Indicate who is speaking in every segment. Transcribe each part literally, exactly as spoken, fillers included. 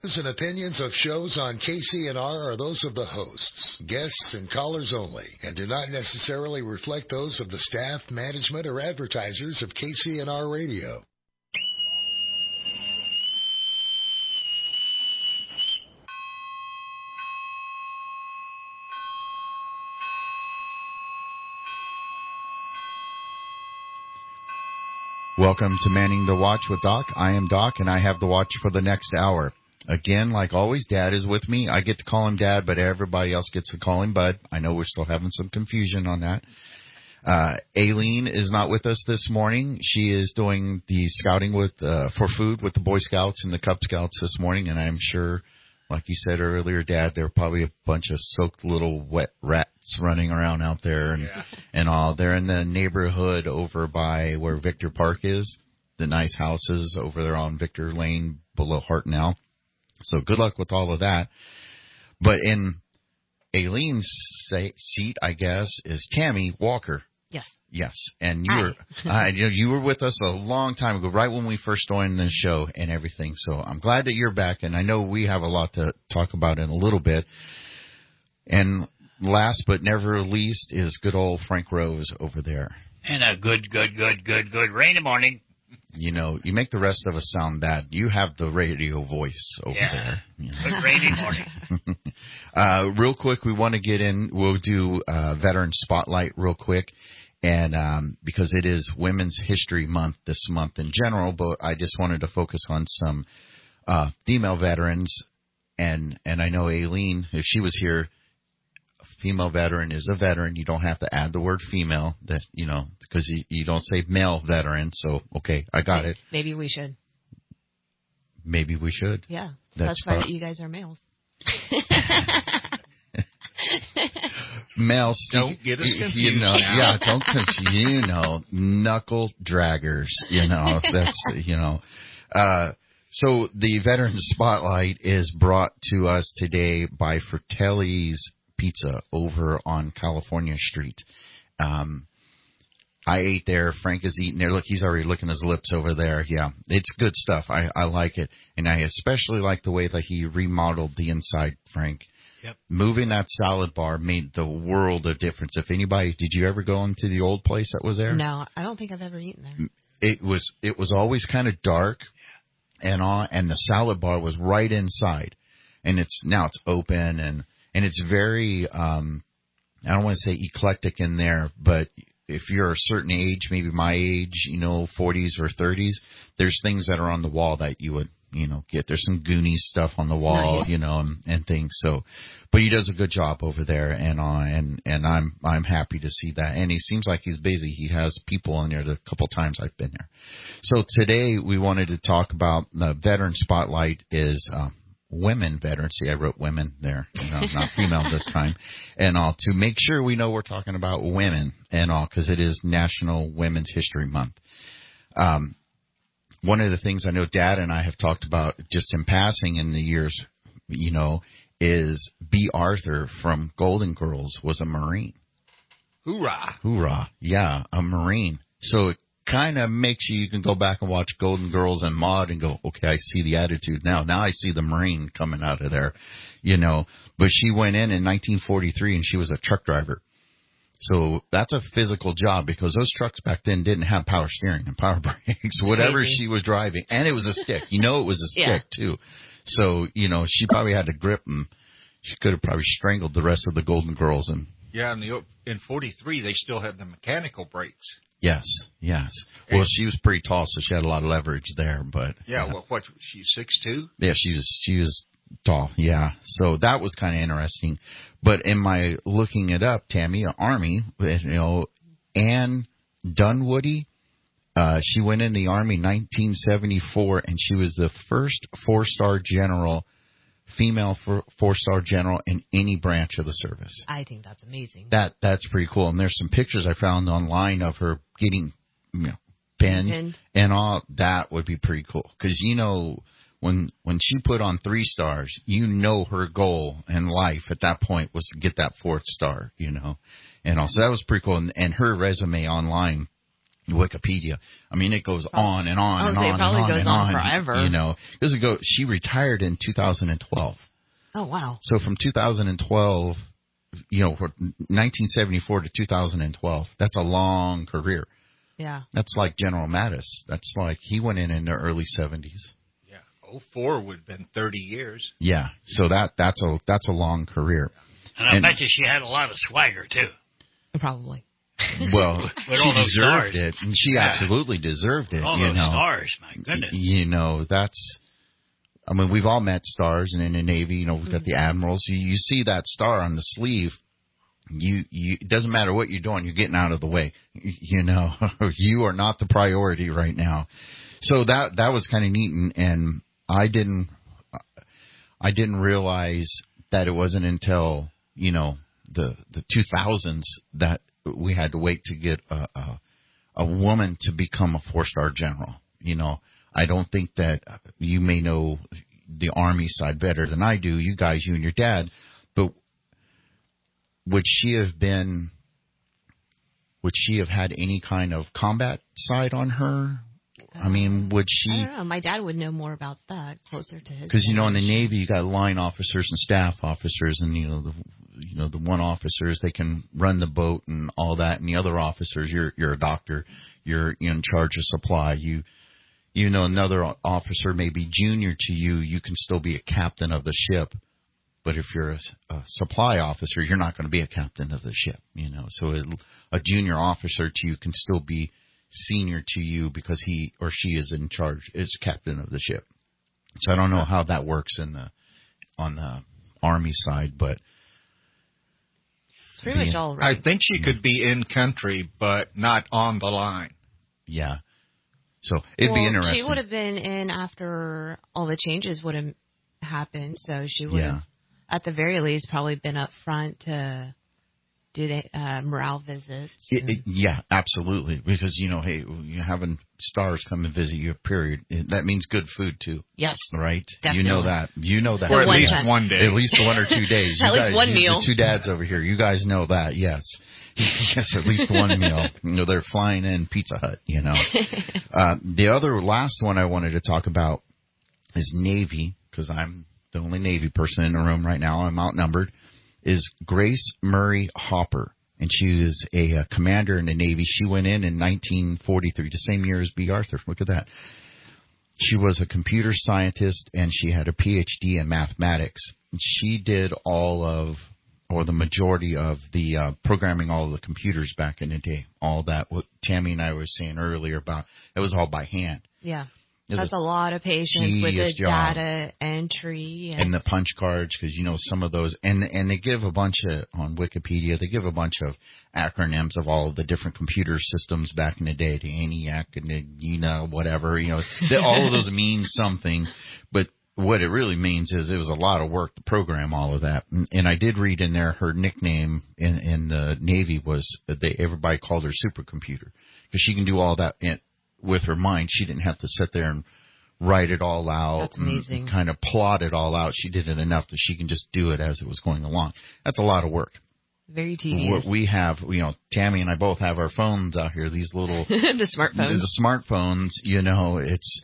Speaker 1: and opinions of shows on K C N R are those of the hosts, guests, and callers only, and do not necessarily reflect those of the staff, management, or advertisers of K C N R Radio.
Speaker 2: Welcome to Manning the Watch with Doc. I am Doc, and I have the watch for the next hour. Again, like always, Dad is with me. I get to call him Dad, but everybody else gets to call him Bud. I know we're still having some confusion on that. Uh, Aileen is not with us this morning. She is doing the scouting with uh, for food with the Boy Scouts and the Cub Scouts this morning, and I'm sure, like you said earlier, Dad, there are probably a bunch of soaked little wet rats running around out there and, yeah. and all. They're in the neighborhood over by where Victor Park is, the nice houses over there on Victor Lane below Hartnell. So good luck with all of that. But in Aileen's seat, I guess, is Tammy Walker.
Speaker 3: Yes.
Speaker 2: Yes, and you
Speaker 3: Hi.
Speaker 2: were uh, you, know, you were with us a long time ago, right when we first joined the show and everything. So I'm glad that you're back, and I know we have a lot to talk about in a little bit. And last but never least is good old Frank Rose over there.
Speaker 4: And a good, good, good, good, good rainy morning.
Speaker 2: You know, you make the rest of us sound bad. You have the radio voice over
Speaker 4: yeah.
Speaker 2: there. You know.
Speaker 4: Good rainy morning.
Speaker 2: uh, real quick, we want to get in. We'll do uh, Veteran Spotlight real quick. And um, because it is Women's History Month this month in general, but I just wanted to focus on some uh, female veterans. And, and I know Aileen, if she was here, a female veteran is a veteran. You don't have to add the word female, that you know, because you, you don't say male veteran. So, okay, I got
Speaker 3: maybe,
Speaker 2: it.
Speaker 3: Maybe we should.
Speaker 2: Maybe we should.
Speaker 3: Yeah,
Speaker 2: That's
Speaker 3: that's why
Speaker 2: prob-
Speaker 3: you guys are males.
Speaker 2: Male,
Speaker 4: don't get us confused.
Speaker 2: You know, yeah, don't confuse. You know, knuckle draggers. You know, that's you know. Uh, so the Veteran Spotlight is brought to us today by Fratelli's Pizza over on California Street. Um, I ate there. Frank is eating there. Look, he's already licking his lips over there. Yeah, it's good stuff. I, I like it, and I especially like the way that he remodeled the inside, Frank.
Speaker 4: Yep.
Speaker 2: Moving that salad bar made the world of difference. If anybody, did you ever go into the old place that was there?
Speaker 3: No, I don't think I've ever eaten there.
Speaker 2: It was it was always kind of dark, and on, and the salad bar was right inside, and it's now it's open and and it's very um, I don't want to say eclectic in there, but if you're a certain age, maybe my age, you know, forties or thirties, there's things that are on the wall that you would. You know, get there's some Goonies stuff on the wall,
Speaker 3: nice.
Speaker 2: you know, and, and things. So, but he does a good job over there, and uh, and and I'm I'm happy to see that. And he seems like he's busy. He has people in there the couple times I've been there. So today we wanted to talk about the Veteran Spotlight is um, women veterans. See, I wrote women there, you know, not female this time, and all to make sure we know we're talking about women and all because it is National Women's History Month. Um. One of the things I know Dad and I have talked about just in passing in the years, you know, is B. Arthur from Golden Girls was a Marine.
Speaker 4: Hoorah.
Speaker 2: Hoorah. Yeah, a Marine. So it kind of makes you, you can go back and watch Golden Girls and Maude and go, okay, I see the attitude now. Now I see the Marine coming out of there, you know. But she went in in nineteen forty-three and she was a truck driver. So that's a physical job because those trucks back then didn't have power steering and power brakes, whatever
Speaker 3: Crazy.
Speaker 2: she was driving. And it was a stick. You know it was a stick,
Speaker 3: yeah.
Speaker 2: too. So, you know, she probably had to grip them. She could have probably strangled the rest of the Golden Girls. And
Speaker 4: Yeah, in, the, in forty-three, they still had the mechanical brakes.
Speaker 2: Yes, yes. Well, she was pretty tall, so she had a lot of leverage there. But
Speaker 4: Yeah, yeah. well, what, she's six two?
Speaker 2: Yeah, she was, she was tall, yeah. So that was kind of interesting. But in my looking it up, Tammy, Army, you know, Anne Dunwoody, uh, she went in the Army in nineteen seventy-four, and she was the first four-star general, female four-star general in any branch of the service.
Speaker 3: I think that's amazing.
Speaker 2: That That's pretty cool. And there's some pictures I found online of her getting, you know, pinned,
Speaker 3: Pinned.
Speaker 2: and all. That would be pretty cool. Because, you know, When when she put on three stars, you know her goal in life at that point was to get that fourth star, you know. And also that was pretty cool. And, and her resume online Wikipedia. I mean, it goes on and on
Speaker 3: I was
Speaker 2: and
Speaker 3: gonna say,
Speaker 2: on
Speaker 3: it probably
Speaker 2: and on
Speaker 3: goes
Speaker 2: and
Speaker 3: on
Speaker 2: on.
Speaker 3: forever.
Speaker 2: You know, because it go. She retired in two thousand twelve.
Speaker 3: Oh, wow.
Speaker 2: So from two thousand twelve, you know, nineteen seventy-four to two thousand twelve, that's a long career.
Speaker 3: Yeah.
Speaker 2: That's like General Mattis. That's like he went in in the early seventies.
Speaker 4: Yeah, oh four would have been thirty years.
Speaker 2: Yeah, so that that's a that's a long career.
Speaker 5: And I
Speaker 2: And-
Speaker 5: bet you she had a lot of swagger, too.
Speaker 3: Probably.
Speaker 2: Well,
Speaker 5: With
Speaker 2: she
Speaker 5: all those
Speaker 2: deserved
Speaker 5: stars.
Speaker 2: it, and she
Speaker 5: Yeah.
Speaker 2: absolutely deserved it.
Speaker 5: All
Speaker 2: you
Speaker 5: those
Speaker 2: know,
Speaker 5: stars, my goodness.
Speaker 2: Y- you know that's. I mean, we've all met stars, and in the Navy, you know, we've got the admirals. You, you see that star on the sleeve. You, you, it doesn't matter what you're doing, you're getting out of the way. You know, you are not the priority right now. So that, that was kind of neat. And, and I didn't, I didn't realize that it wasn't until, you know, the, the two thousands that we had to wait to get a, a, a woman to become a four-star general. You know, I don't think that you may know the Army side better than I do, you guys, you and your dad, but would she have been, would she have had any kind of combat side on her? I mean, would she?
Speaker 3: I don't know. My dad would know more about that, closer to his.
Speaker 2: Because, you know, in the
Speaker 3: generation.
Speaker 2: Navy, you got line officers and staff officers, and, you know, the, you know, the one officers, they can run the boat and all that, and the other officers, you're, you're a doctor, you're in charge of supply, you, you know, another officer may be junior to you, you can still be a captain of the ship. But if you're a, a supply officer, you're not going to be a captain of the ship, you know. So it, a junior officer to you can still be senior to you because he or she is in charge, is captain of the ship. So I don't know how that works in the on the Army side, but
Speaker 3: It's pretty much all right.
Speaker 4: I think she could be in country, but not on the line.
Speaker 2: yeah. So it'd
Speaker 3: well,
Speaker 2: be interesting.
Speaker 3: She would have been in after all the changes would have happened, so she would
Speaker 2: Yeah.
Speaker 3: have, at the very least, probably been up front to do the uh, morale visits.
Speaker 2: It, it, yeah, absolutely. Because, you know, hey, you're having stars come and visit you, period. It, that means good food, too.
Speaker 3: Yes.
Speaker 2: Right?
Speaker 3: Definitely.
Speaker 2: You know that. You know that.
Speaker 3: The
Speaker 4: Or at
Speaker 3: one
Speaker 4: least
Speaker 3: time.
Speaker 4: one day.
Speaker 2: At least one or two days.
Speaker 3: At
Speaker 2: You
Speaker 3: least
Speaker 2: guys,
Speaker 3: one
Speaker 2: you-
Speaker 3: meal.
Speaker 2: The two dads over here, you guys know that, yes. Yes, at least one meal. You know, they're flying in Pizza Hut, you know. uh, the other last one I wanted to talk about is Navy, because I'm the only Navy person in the room right now. I'm outnumbered, is Grace Murray Hopper. And she is a, a commander in the Navy. She went in in nineteen forty-three, the same year as B. Arthur. Look at that. She was a computer scientist, and she had a P H D in mathematics. She did all of, or the majority of the uh, programming, all of the computers back in the day. All that, what Tammy and I were saying earlier about, it was all by hand.
Speaker 3: Yeah.
Speaker 2: It was
Speaker 3: That's a lot of patience with
Speaker 2: tedious
Speaker 3: the
Speaker 2: job.
Speaker 3: data entry. And,
Speaker 2: And the punch cards, because, you know, some of those, and and they give a bunch of, on Wikipedia, they give a bunch of acronyms of all of the different computer systems back in the day, the ENIAC and the, you know, whatever, you know, they, all of those mean something, but what it really means is it was a lot of work to program all of that. And, and I did read in there her nickname in, in the Navy was, that they, everybody called her supercomputer, because she can do all that in, with her mind. She didn't have to sit there and write it all out.
Speaker 3: That's amazing.
Speaker 2: And kind of plot it all out. She did it enough that she can just do it as it was going along. That's a lot of work.
Speaker 3: very tedious.
Speaker 2: What we have, you know, Tammy and I both have our phones out here, these little
Speaker 3: the smartphones.
Speaker 2: the smartphones, you know, it's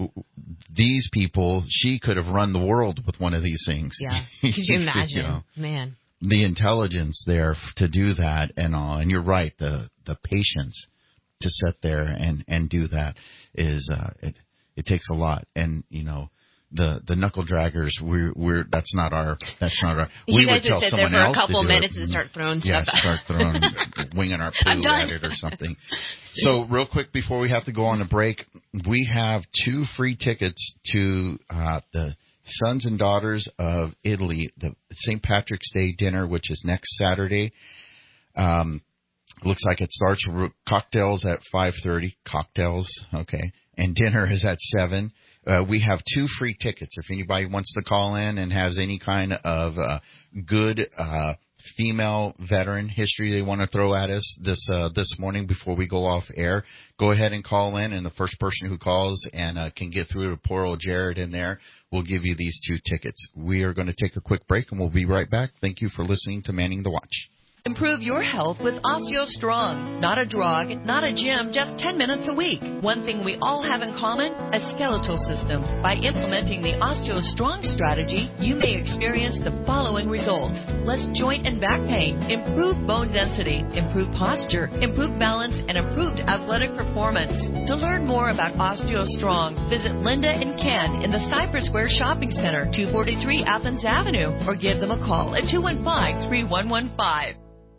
Speaker 2: these people, she could have run the world with one of these things.
Speaker 3: Yeah. Could you imagine?
Speaker 2: You know,
Speaker 3: Man.
Speaker 2: the intelligence there to do that and all. And you're right, the the patience to sit there and and do that is uh it it takes a lot. And you know, the the knuckle draggers, we're we're that's not our that's not our
Speaker 3: You
Speaker 2: we
Speaker 3: guys
Speaker 2: would tell
Speaker 3: would sit there
Speaker 2: someone
Speaker 3: for a
Speaker 2: else to
Speaker 3: couple
Speaker 2: do
Speaker 3: minutes
Speaker 2: it.
Speaker 3: and start throwing
Speaker 2: Yeah,
Speaker 3: stuff out.
Speaker 2: start throwing winging our
Speaker 3: I'm
Speaker 2: poo
Speaker 3: done.
Speaker 2: at it or something. So real quick before we have to go on a break, we have two free tickets to uh the Sons and Daughters of Italy, the Saint Patrick's Day dinner, which is next Saturday. Um, looks like it starts with cocktails at five thirty. Cocktails, okay, and dinner is at seven. Uh, we have two free tickets. If anybody wants to call in and has any kind of uh, good uh, female veteran history they want to throw at us this uh, this morning before we go off air, go ahead and call in, and the first person who calls and uh, can get through to poor old Jared in there, we'll give you these two tickets. We are going to take a quick break, and we'll be right back. Thank you for listening to Manning the Watch.
Speaker 6: Improve your health with OsteoStrong. Not a drug, not a gym, just ten minutes a week. One thing we all have in common, a skeletal system. By implementing the OsteoStrong strategy, you may experience the following results. Less joint and back pain, improved bone density, improved posture, improved balance, and improved athletic performance. To learn more about OsteoStrong, visit Linda and Ken in the Cypress Square Shopping Center, two forty-three Athens Avenue, or give them a call at two one five, three one one five.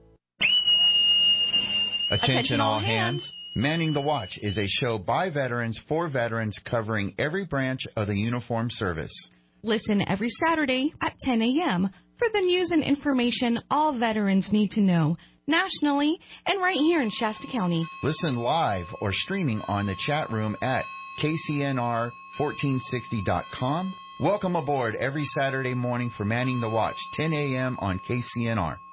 Speaker 2: Attention all hands. Manning the Watch is a show by veterans for veterans covering every branch of the uniformed service.
Speaker 7: Listen every Saturday at ten a.m. for the news and information all veterans need to know, nationally and right here in Shasta County.
Speaker 2: Listen live or streaming on the chat room at K C N R fourteen sixty dot com. Welcome aboard every Saturday morning for Manning the Watch, ten a.m. on K C N R.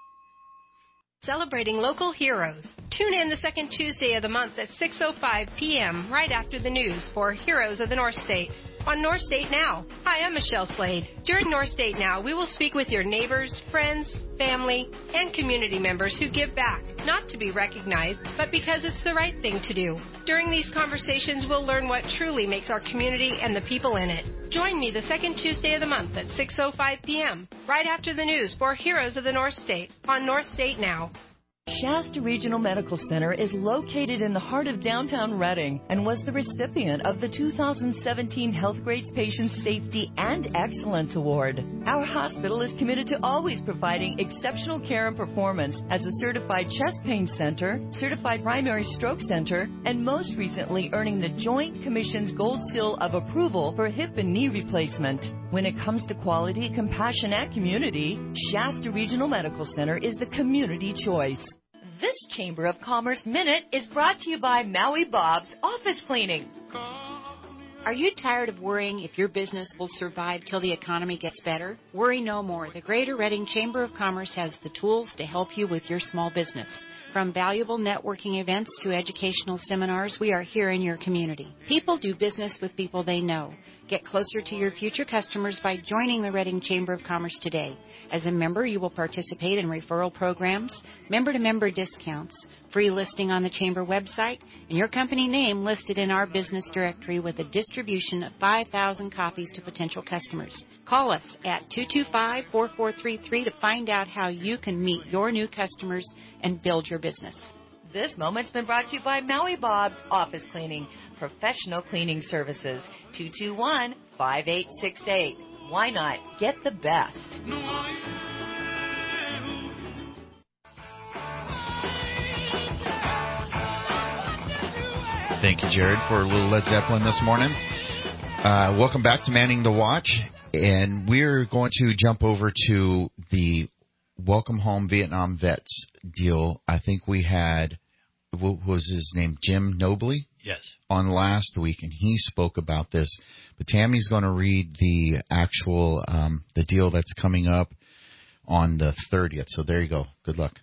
Speaker 8: Celebrating local heroes. Tune in the second Tuesday of the month at six oh five p.m. right after the news for Heroes of the North State on North State Now. Hi, I'm Michelle Slade. During North State Now, we will speak with your neighbors, friends, family, and community members who give back, not to be recognized, but because it's the right thing to do. During these conversations, we'll learn what truly makes our community and the people in it. Join me the second Tuesday of the month at six oh five p.m. right after the news for Heroes of the North State on North State Now.
Speaker 6: Shasta Regional Medical Center is located in the heart of downtown Reading and was the recipient of the two thousand seventeen Health Grades Patient Safety and Excellence Award. Our hospital is committed to always providing exceptional care and performance as a certified chest pain center, certified primary stroke center, and most recently earning the Joint Commission's Gold Seal of Approval for hip and knee replacement. When it comes to quality, compassion, and community, Shasta Regional Medical Center is the community choice. This Chamber of Commerce Minute is brought to you by Maui Bob's Office Cleaning.
Speaker 9: Are you tired of worrying if your business will survive till the economy gets better? Worry no more. The Greater Reading Chamber of Commerce has the tools to help you with your small business. From valuable networking events to educational seminars, we are here in your community. People do business with people they know. Get closer to your future customers by joining the Reading Chamber of Commerce today. As a member, you will participate in referral programs, member-to-member discounts, free listing on the Chamber website, and your company name listed in our business directory with a distribution of five thousand copies to potential customers. Call us at two two five, four four three three to find out how you can meet your new customers and build your business.
Speaker 6: This moment's been brought to you by Maui Bob's Office Cleaning, professional cleaning services, two two one, five eight six eight. Why not get the best?
Speaker 2: Thank you, Jared, for a little Led Zeppelin this morning. Uh, welcome back to Manning the Watch, and we're going to jump over to the Welcome Home Vietnam Vets deal. I think we had, what was his name, Jim Nobley?
Speaker 5: Yes.
Speaker 2: On last week, and he spoke about this. But Tammy's going to read the actual, um, the deal that's coming up on the thirtieth. So there you go. Good luck.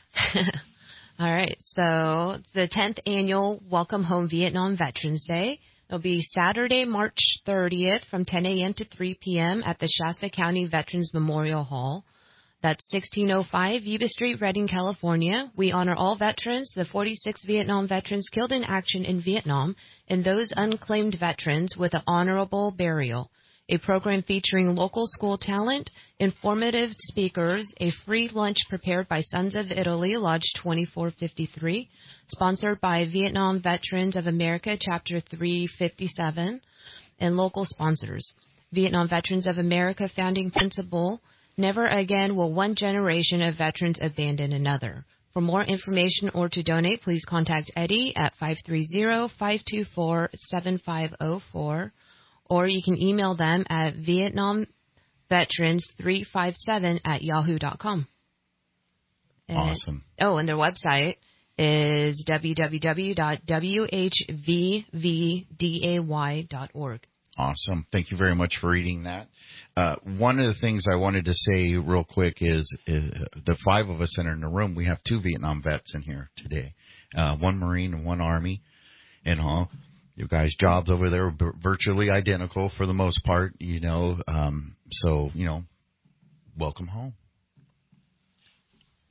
Speaker 3: All right. So it's the tenth annual Welcome Home Vietnam Veterans Day. It'll be Saturday, March thirtieth from ten a.m. to three p.m. at the Shasta County Veterans Memorial Hall. That's sixteen oh five Yuba Street, Redding, California. We honor all veterans, the forty-six Vietnam veterans killed in action in Vietnam, and those unclaimed veterans with an honorable burial. A program featuring local school talent, informative speakers, a free lunch prepared by Sons of Italy, Lodge twenty-four fifty-three, sponsored by Vietnam Veterans of America, Chapter three fifty-seven, and local sponsors. Vietnam Veterans of America founding principle, never again will one generation of veterans abandon another. For more information or to donate, please contact Eddie at five three zero, five two four, seven five zero four, or you can email them at vietnam veterans three five seven at yahoo dot com. And,
Speaker 2: awesome.
Speaker 3: Oh, and their website is w w w dot w h v v day dot org.
Speaker 2: Awesome. Thank you very much for reading that. Uh, one of the things I wanted to say real quick is, is the five of us in the room, we have two Vietnam vets in here today, uh, one Marine and one Army. And all you guys' jobs over there are virtually identical for the most part, you know. Um, so, you know, welcome home.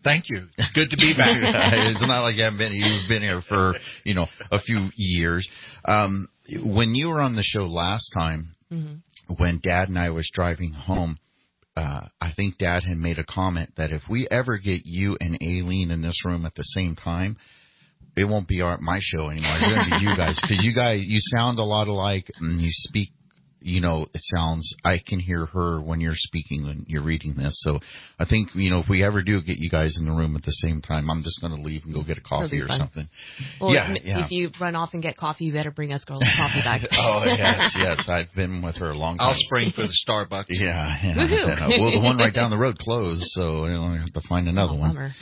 Speaker 4: Thank you. It's good to be back.
Speaker 2: It's not like you haven't been. You've been here for you know a few years. Um, when you were on the show last time, mm-hmm. when Dad and I was driving home, uh, I think Dad had made a comment that if we ever get you and Aileen in this room at the same time, it won't be our my show anymore. It's going to be you guys because you guys you sound a lot alike and you speak. You know, it sounds, I can hear her when you're speaking, when you're reading this. So I think, you know, if we ever do get you guys in the room at the same time, I'm just going to leave and go get a coffee or
Speaker 3: fun.
Speaker 2: something.
Speaker 3: Well,
Speaker 2: yeah,
Speaker 3: if,
Speaker 2: yeah.
Speaker 3: if you run off and get coffee, you better bring us girls coffee back.
Speaker 2: Oh, yes, yes. I've been with her a long time.
Speaker 4: I'll spring for the Starbucks.
Speaker 2: Yeah. yeah. Uh, well, the one right down the road closed, so you know, I have to find another
Speaker 3: oh,
Speaker 2: one.
Speaker 3: Bummer.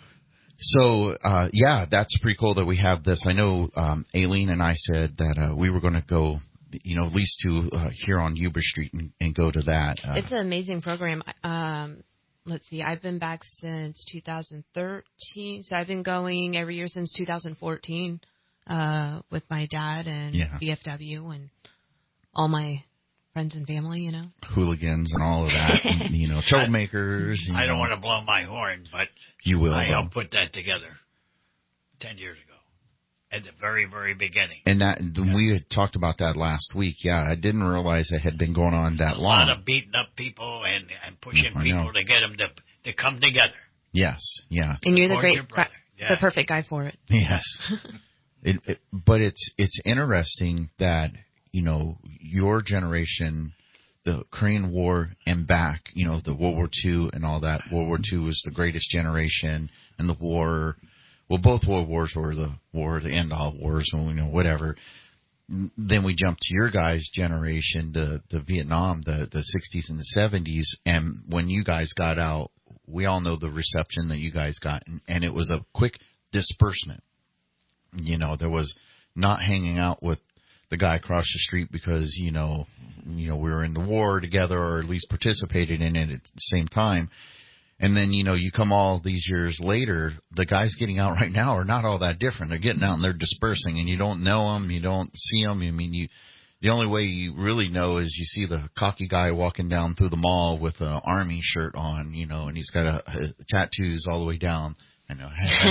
Speaker 2: So, uh, yeah, that's pretty cool that we have this. I know um, Aileen and I said that uh, we were going to go you know, at least to uh, here on Yuba Street and, and go to that. Uh,
Speaker 3: it's an amazing program. Um, let's see, I've been back since two thousand thirteen, so I've been going every year since two thousand fourteen uh, with my dad and
Speaker 2: yeah.
Speaker 3: V F W and all my friends and family, you know.
Speaker 2: Hooligans and all of that, and, you know, troublemakers.
Speaker 5: I, I don't
Speaker 2: know.
Speaker 5: want to blow my horn, but
Speaker 2: you will,
Speaker 5: I
Speaker 2: though.
Speaker 5: helped put that together ten years ago. At the very, very beginning.
Speaker 2: And that yeah. we had talked about that last week. Yeah, I didn't realize it had been going on that
Speaker 5: a
Speaker 2: long.
Speaker 5: A lot of beating up people and, and pushing
Speaker 2: I
Speaker 5: people
Speaker 2: know.
Speaker 5: to get them to to come together.
Speaker 2: Yes, yeah.
Speaker 3: And you're the great,
Speaker 5: yeah.
Speaker 3: the perfect guy for it.
Speaker 2: Yes. it, it, but it's it's interesting that you know your generation, the Korean War and back, you know, the World War Two and all that. World War Two was the greatest generation, and the war. Well, both world wars were the war, the end all wars, and you know whatever. Then we jumped to your guys' generation, the the Vietnam, the the sixties and the seventies, and when you guys got out, we all know the reception that you guys got, and, and it was a quick disbursement. You know, there was not hanging out with the guy across the street because you know, you know we were in the war together, or at least participated in it at the same time. And then, you know, you come all these years later, the guys getting out right now are not all that different. They're getting out and they're dispersing, and you don't know them, you don't see them. I mean, you the only way you really know is you see the cocky guy walking down through the mall with an army shirt on, you know, and he's got a, a tattoos all the way down. I know,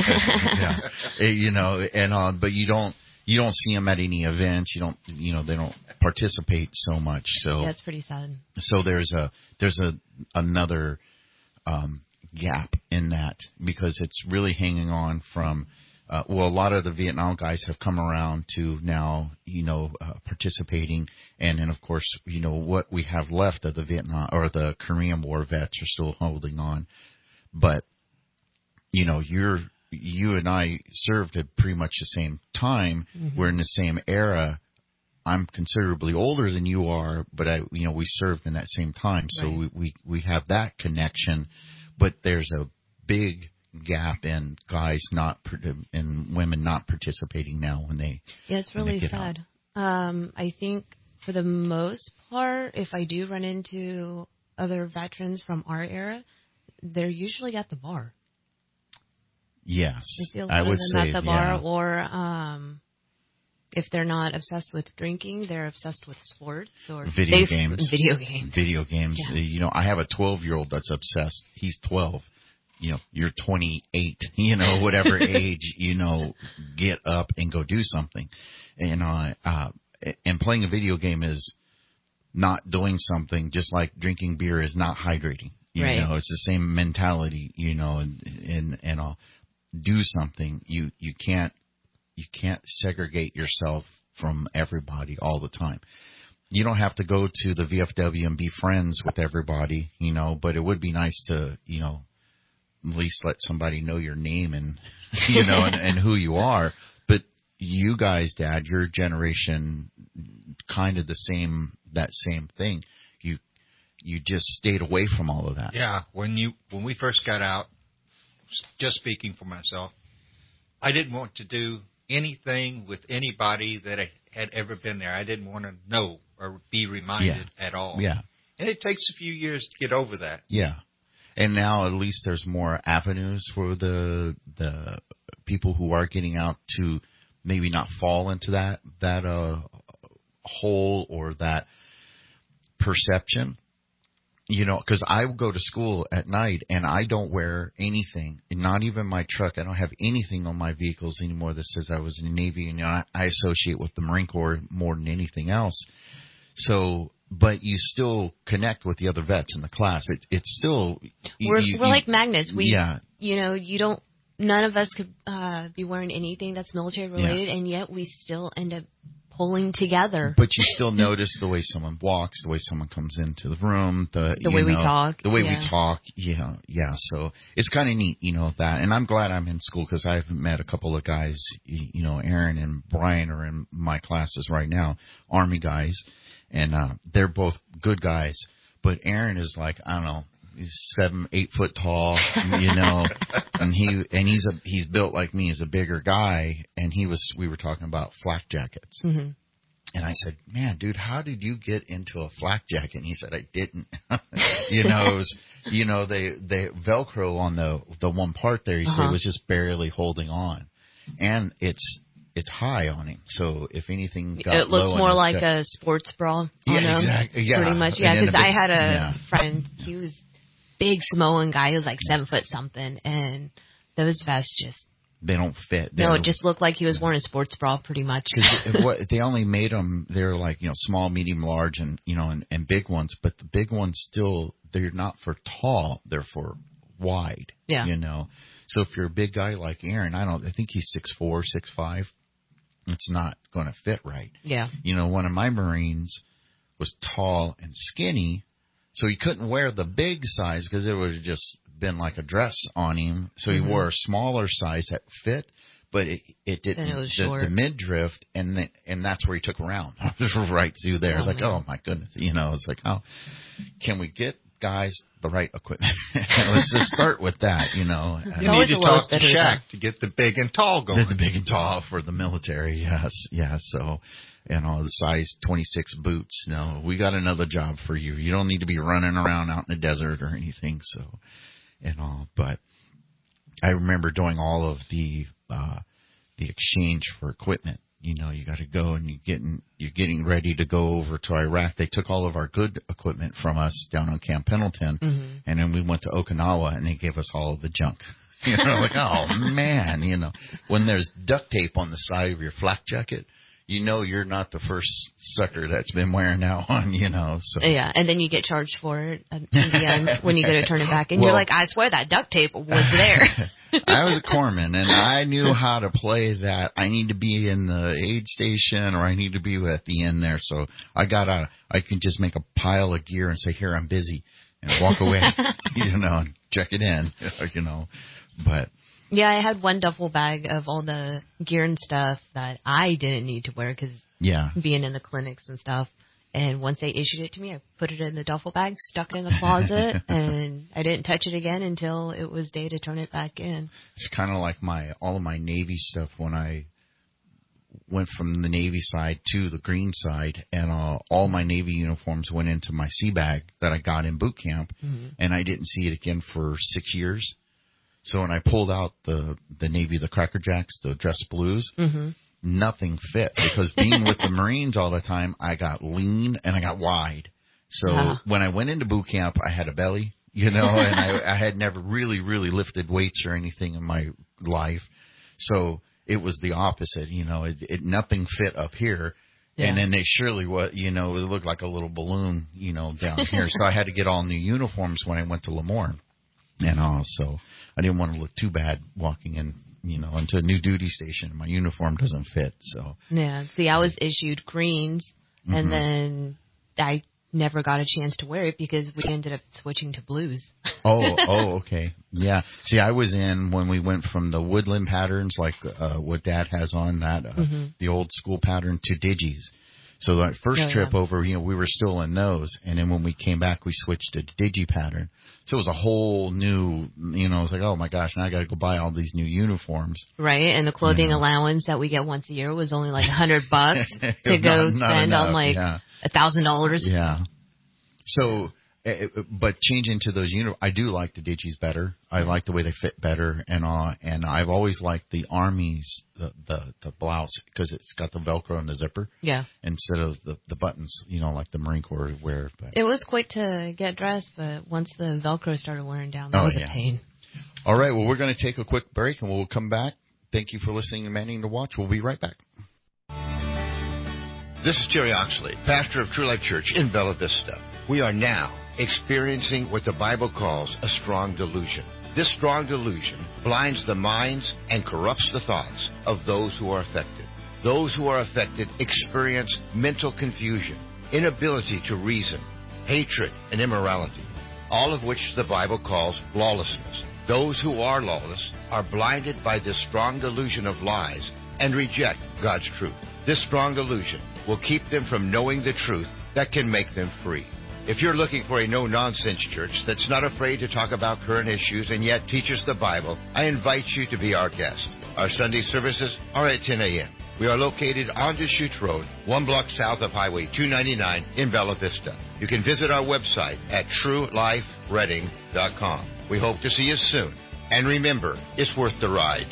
Speaker 2: yeah, you know, and on, but you don't you don't see them at any events. You don't, you know, they don't participate so much. So
Speaker 3: yeah, it's pretty sad.
Speaker 2: So there's a there's a another. Um, gap in that because it's really hanging on from, uh, well, a lot of the Vietnam guys have come around to now, you know, uh, participating. And then, of course, you know, what we have left of the Vietnam or the Korean War vets are still holding on. But, you know, you're, you and I served at pretty much the same time. Mm-hmm. We're in the same era. I'm considerably older than you are, but I, you know, we served in that same time, so right. we, we we have that connection. But there's a big gap in guys not and women not participating now when they
Speaker 3: yeah, it's really sad. Um, I think for the most part, if I do run into other veterans from our era, they're usually at the bar.
Speaker 2: Yes,
Speaker 3: I, feel
Speaker 2: I would say
Speaker 3: at the bar
Speaker 2: yeah.
Speaker 3: or. Um, If they're not obsessed with drinking, they're obsessed with sports or
Speaker 2: video games.
Speaker 3: Video games.
Speaker 2: Video games. Yeah. You know, I have a twelve-year-old that's obsessed. He's twelve. You know, you're twenty-eight. You know, whatever age, you know, get up and go do something. And uh, uh, and playing a video game is not doing something, just like drinking beer is not hydrating. You
Speaker 3: right.
Speaker 2: know, it's the same mentality. You know, and and and I'll do something. You you can't. You can't segregate yourself from everybody all the time. You don't have to go to the V F W and be friends with everybody, you know, but it would be nice to, you know, at least let somebody know your name and, you know, and, and who you are. But you guys, Dad, your generation, kind of the same, that same thing. You, you just stayed away from all of that.
Speaker 4: Yeah. When you, when we first got out, just speaking for myself, I didn't want to do anything with anybody that had ever been there. I didn't want to know or be reminded
Speaker 2: yeah.
Speaker 4: at all.
Speaker 2: Yeah.
Speaker 4: And it takes a few years to get over that.
Speaker 2: Yeah. And now at least there's more avenues for the the people who are getting out to maybe not fall into that that uh hole or that perception. you know, because I go to school at night and I don't wear anything, not even my truck. I don't have anything on my vehicles anymore that says I was in the Navy. And, you know, I, I associate with the Marine Corps more than anything else. So, but you still connect with the other vets in the class. It, it's still...
Speaker 3: We're,
Speaker 2: you,
Speaker 3: we're
Speaker 2: you,
Speaker 3: like magnets. We,
Speaker 2: yeah.
Speaker 3: You know, you don't... None of us could uh, be wearing anything that's military related, yeah. and yet we still end up pulling together.
Speaker 2: But you still notice the way someone walks, the way someone comes into the room, the
Speaker 3: the way
Speaker 2: know,
Speaker 3: we talk,
Speaker 2: the way
Speaker 3: yeah.
Speaker 2: we talk. Yeah, yeah. So it's kind of neat, you know, that. And I'm glad I'm in school because I've met a couple of guys. You know, Aaron and Brian are in my classes right now, Army guys, and uh, they're both good guys. But Aaron is like, I don't know. He's seven, eight foot tall, you know, and he and he's a he's built like me. He's a bigger guy, and he was. We were talking about flak jackets,
Speaker 3: mm-hmm.
Speaker 2: and I said, "Man, dude, how did you get into a flak jacket?" And he said, "I didn't." you know, it was, you know, they they Velcro on the the one part there. He uh-huh. said it was just barely holding on, and it's. It's high on him, so if anything got
Speaker 3: it looks
Speaker 2: low
Speaker 3: more like
Speaker 2: got,
Speaker 3: a sports bra.
Speaker 2: Yeah, exactly. Yeah,
Speaker 3: pretty much. Yeah, because I had a
Speaker 2: yeah.
Speaker 3: friend. He was big Samoan guy. He was like seven foot something, and those vests just
Speaker 2: they don't fit. They
Speaker 3: no,
Speaker 2: don't,
Speaker 3: it just looked like he was wearing a sports bra, pretty much.
Speaker 2: Cause what they only made them, they're like you know small, medium, large, and you know and, and big ones. But the big ones still they're not for tall. They're for wide.
Speaker 3: Yeah.
Speaker 2: You know, so if you're a big guy like Aaron, I don't. I think he's six four, six five. It's not going to fit right.
Speaker 3: Yeah.
Speaker 2: You know, one of my Marines was tall and skinny, so he couldn't wear the big size because it would have just been like a dress on him. So he mm-hmm. wore a smaller size that fit, but it, it didn't.
Speaker 3: And it was
Speaker 2: the,
Speaker 3: short.
Speaker 2: the midriff, and the, and that's where he took around right through there. Oh, it's like, man. oh my goodness, you know, it's like, how can we get guys the right equipment? Let's just start with that, you know.
Speaker 4: You need to talk to Shaq to get the big and tall going.
Speaker 2: The, the big and tall for the military, yes, yes. So, you know, the size twenty-six boots. No, we got another job for you. You don't need to be running around out in the desert or anything. So, and all. But I remember doing all of the uh, the exchange for equipment. You know, you got to go and you getting you're getting ready to go over to Iraq. They took all of our good equipment from us down on Camp Pendleton,
Speaker 3: mm-hmm.
Speaker 2: and then we went to Okinawa and they gave us all of the junk. You know, like oh man, you know, when there's duct tape on the side of your flak jacket, you know you're not the first sucker that's been wearing that one. You know, so
Speaker 3: yeah, and then you get charged for it in the end when you go to turn it back, and well, you're like, I swear that duct tape was there.
Speaker 2: I was a corpsman, and I knew how to play that. I need to be in the aid station, or I need to be at the end there. So I got out. I can just make a pile of gear and say, "Here, I'm busy," and walk away. You know, and check it in. You know, but
Speaker 3: yeah, I had one duffel bag of all the gear and stuff that I didn't need to wear because
Speaker 2: yeah,
Speaker 3: being in the clinics and stuff. And once they issued it to me, I put it in the duffel bag, stuck it in the closet, and I didn't touch it again until it was day to turn it back in.
Speaker 2: It's kind of like my all of my Navy stuff when I went from the Navy side to the green side, and uh, all my Navy uniforms went into my sea bag that I got in boot camp,
Speaker 3: mm-hmm.
Speaker 2: and I didn't see it again for six years. So when I pulled out the, the Navy, the Cracker Jacks, the dress blues,
Speaker 3: mm-hmm.
Speaker 2: nothing fit because being with the Marines all the time, I got lean and I got wide. So
Speaker 3: uh-huh.
Speaker 2: when I went into boot camp, I had a belly, you know, and I, I had never really, really lifted weights or anything in my life. So it was the opposite, you know, it, it nothing fit up here. Yeah. And then they surely, what you know, it looked like a little balloon, you know, down here. So I had to get all new uniforms when I went to Lemoore. And all, so I didn't want to look too bad walking in, you know, into a new duty station. My uniform doesn't fit, so.
Speaker 3: Yeah, see, I was issued greens, and
Speaker 2: mm-hmm.
Speaker 3: then I never got a chance to wear it because we ended up switching to blues.
Speaker 2: oh, oh, okay. Yeah. See, I was in when we went from the woodland patterns, like uh, what Dad has on that, uh,
Speaker 3: mm-hmm.
Speaker 2: the old school pattern, to digis. So that first
Speaker 3: oh,
Speaker 2: trip
Speaker 3: yeah.
Speaker 2: over, you know, we were still in those. And then when we came back, we switched to digi pattern. So it was a whole new, you know, it was like, oh my gosh, now I got to go buy all these new uniforms.
Speaker 3: Right. And the clothing
Speaker 2: you know.
Speaker 3: allowance that we get once a year was only like a hundred bucks to
Speaker 2: not,
Speaker 3: go
Speaker 2: not
Speaker 3: spend
Speaker 2: enough,
Speaker 3: on like
Speaker 2: a
Speaker 3: thousand dollars.
Speaker 2: Yeah. So but changing to those uni- I do like the digis better. I like the way they fit better, and uh, and I've always liked the Army's the the, the blouse because it's got the Velcro and the zipper.
Speaker 3: Yeah.
Speaker 2: Instead of the the buttons, you know, like the Marine Corps wear. But.
Speaker 3: It was quick to get dressed, but once the Velcro started wearing down, that
Speaker 2: oh,
Speaker 3: was
Speaker 2: yeah.
Speaker 3: a pain.
Speaker 2: All right. Well, we're going to take a quick break, and we'll come back. Thank you for listening to Manning the Watch. We'll be right back.
Speaker 10: This is Jerry Oxley, pastor of True Life Church in Bella Vista. We are now experiencing what the Bible calls a strong delusion. This strong delusion blinds the minds and corrupts the thoughts of those who are affected. Those who are affected experience mental confusion, inability to reason, hatred, and immorality, all of which the Bible calls lawlessness. Those who are lawless are blinded by this strong delusion of lies and reject God's truth. This strong delusion will keep them from knowing the truth that can make them free. If you're looking for a no-nonsense church that's not afraid to talk about current issues and yet teaches the Bible, I invite you to be our guest. Our Sunday services are at ten a.m. We are located on Deschutes Road, one block south of Highway two ninety-nine in Bella Vista. You can visit our website at true life reading dot com. We hope to see you soon. And remember, it's worth the ride.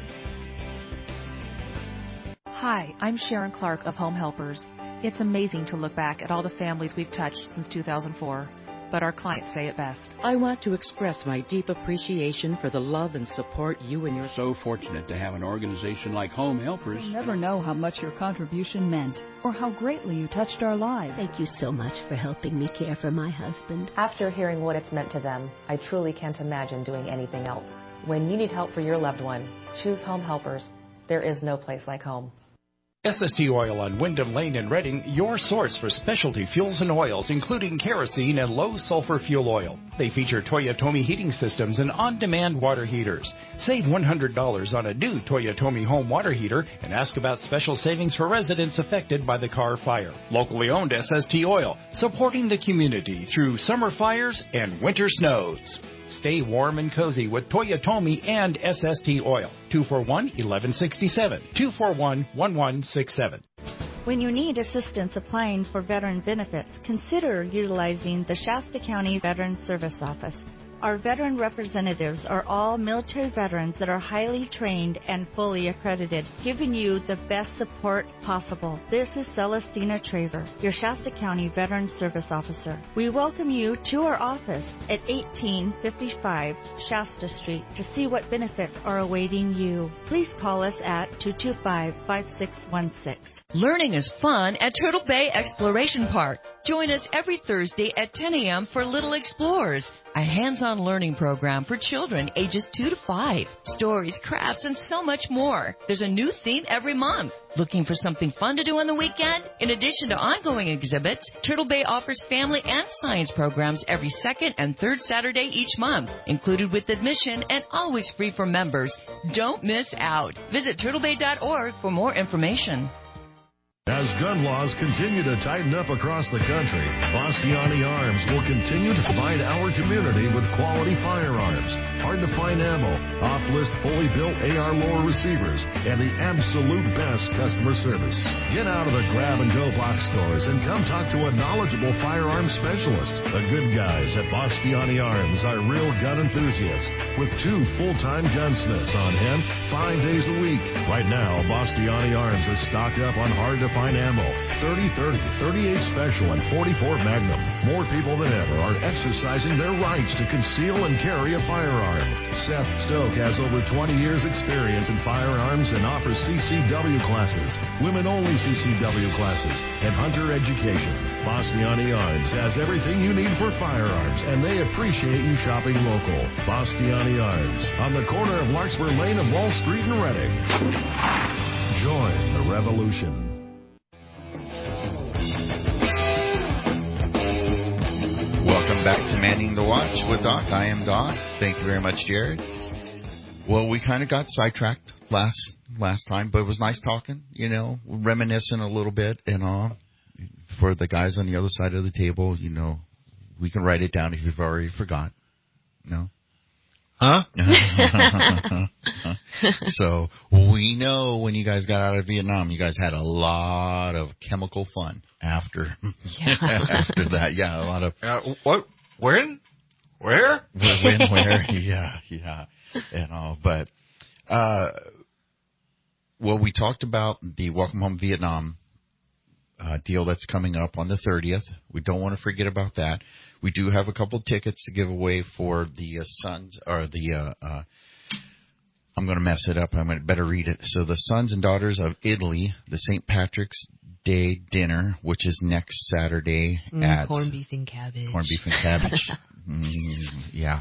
Speaker 11: Hi, I'm Sharon Clark of Home Helpers. It's amazing to look back at all the families we've touched since two thousand four, but our clients say it best.
Speaker 12: I want to express my deep appreciation for the love and support you and your...
Speaker 13: So fortunate to have an organization like Home Helpers.
Speaker 14: You'll never know how much your contribution meant or how greatly you touched our lives.
Speaker 15: Thank you so much for helping me care for my husband.
Speaker 16: After hearing what it's meant to them, I truly can't imagine doing anything else. When you need help for your loved one, choose Home Helpers. There is no place like home.
Speaker 17: S S T Oil on Wyndham Lane in Reading, your source for specialty fuels and oils, including kerosene and low-sulfur fuel oil. They feature Toyotomi heating systems and on-demand water heaters. Save one hundred dollars on a new Toyotomi home water heater and ask about special savings for residents affected by the Carr fire. Locally owned S S T Oil, supporting the community through summer fires and winter snows. Stay warm and cozy with Toyotomi and S S T Oil. two four one, one one six seven. two four one, one one six seven.
Speaker 18: When you need assistance applying for veteran benefits, consider utilizing the Shasta County Veteran Service Office. Our veteran representatives are all military veterans that are highly trained and fully accredited, giving you the best support possible. This is Celestina Traver, your Shasta County Veteran Service Officer. We welcome you to our office at eighteen fifty-five Shasta Street to see what benefits are awaiting you. Please call us at two two five, five six one six.
Speaker 6: Learning is fun at Turtle Bay Exploration Park. Join us every Thursday at ten a.m. for Little Explorers, a hands-on learning program for children ages two to five. Stories, crafts, and so much more. There's a new theme every month. Looking for something fun to do on the weekend? In addition to ongoing exhibits, Turtle Bay offers family and science programs every second and third Saturday each month, included with admission and always free for members. Don't miss out. Visit turtle bay dot org for more information.
Speaker 19: As gun laws continue to tighten up across the country, Bastiani Arms will continue to provide our community with quality firearms, hard-to-find ammo, off-list fully built A R lower receivers, and the absolute best customer service. Get out of the grab-and-go box stores and come talk to a knowledgeable firearms specialist. The good guys at Bastiani Arms are real gun enthusiasts with two full-time gunsmiths on hand five days a week. Right now, Bastiani Arms is stocked up on hard-to Fine ammo, thirty thirty, thirty-eight Special, and forty-four Magnum. More people than ever are exercising their rights to conceal and carry a firearm. Seth Stoke has over twenty years experience in firearms and offers C C W classes, women-only C C W classes, and hunter education. Bastiani Arms has everything you need for firearms, and they appreciate you shopping local. Bastiani Arms, on the corner of Larkspur Lane and Wall Street in Reading. Join the revolution.
Speaker 2: Welcome back to Manning the Watch with Doc. I am Doc. Thank you very much, Jared. Well, we kind of got sidetracked last last time, but it was nice talking, you know, reminiscing a little bit and all. For the guys on the other side of the table, you know, we can write it down if you've already forgot. No?
Speaker 4: Huh?
Speaker 2: So we know when you guys got out of Vietnam, you guys had a lot of chemical fun after
Speaker 3: yeah.
Speaker 2: after that. Yeah, a lot of.
Speaker 4: Uh, what
Speaker 5: When? Where?
Speaker 2: When, where? Yeah, yeah. And all, but, uh, well, we talked about the Welcome Home Vietnam uh, deal that's coming up on the thirtieth. We don't want to forget about that. We do have a couple tickets to give away for the uh, sons, or the, uh, uh, I'm going to mess it up. I'm going to better read it. So the Sons and Daughters of Italy, the Saint Patrick's Day dinner, which is next Saturday
Speaker 3: mm,
Speaker 2: at
Speaker 3: corned beef and cabbage.
Speaker 2: Corned beef and cabbage. mm, yeah.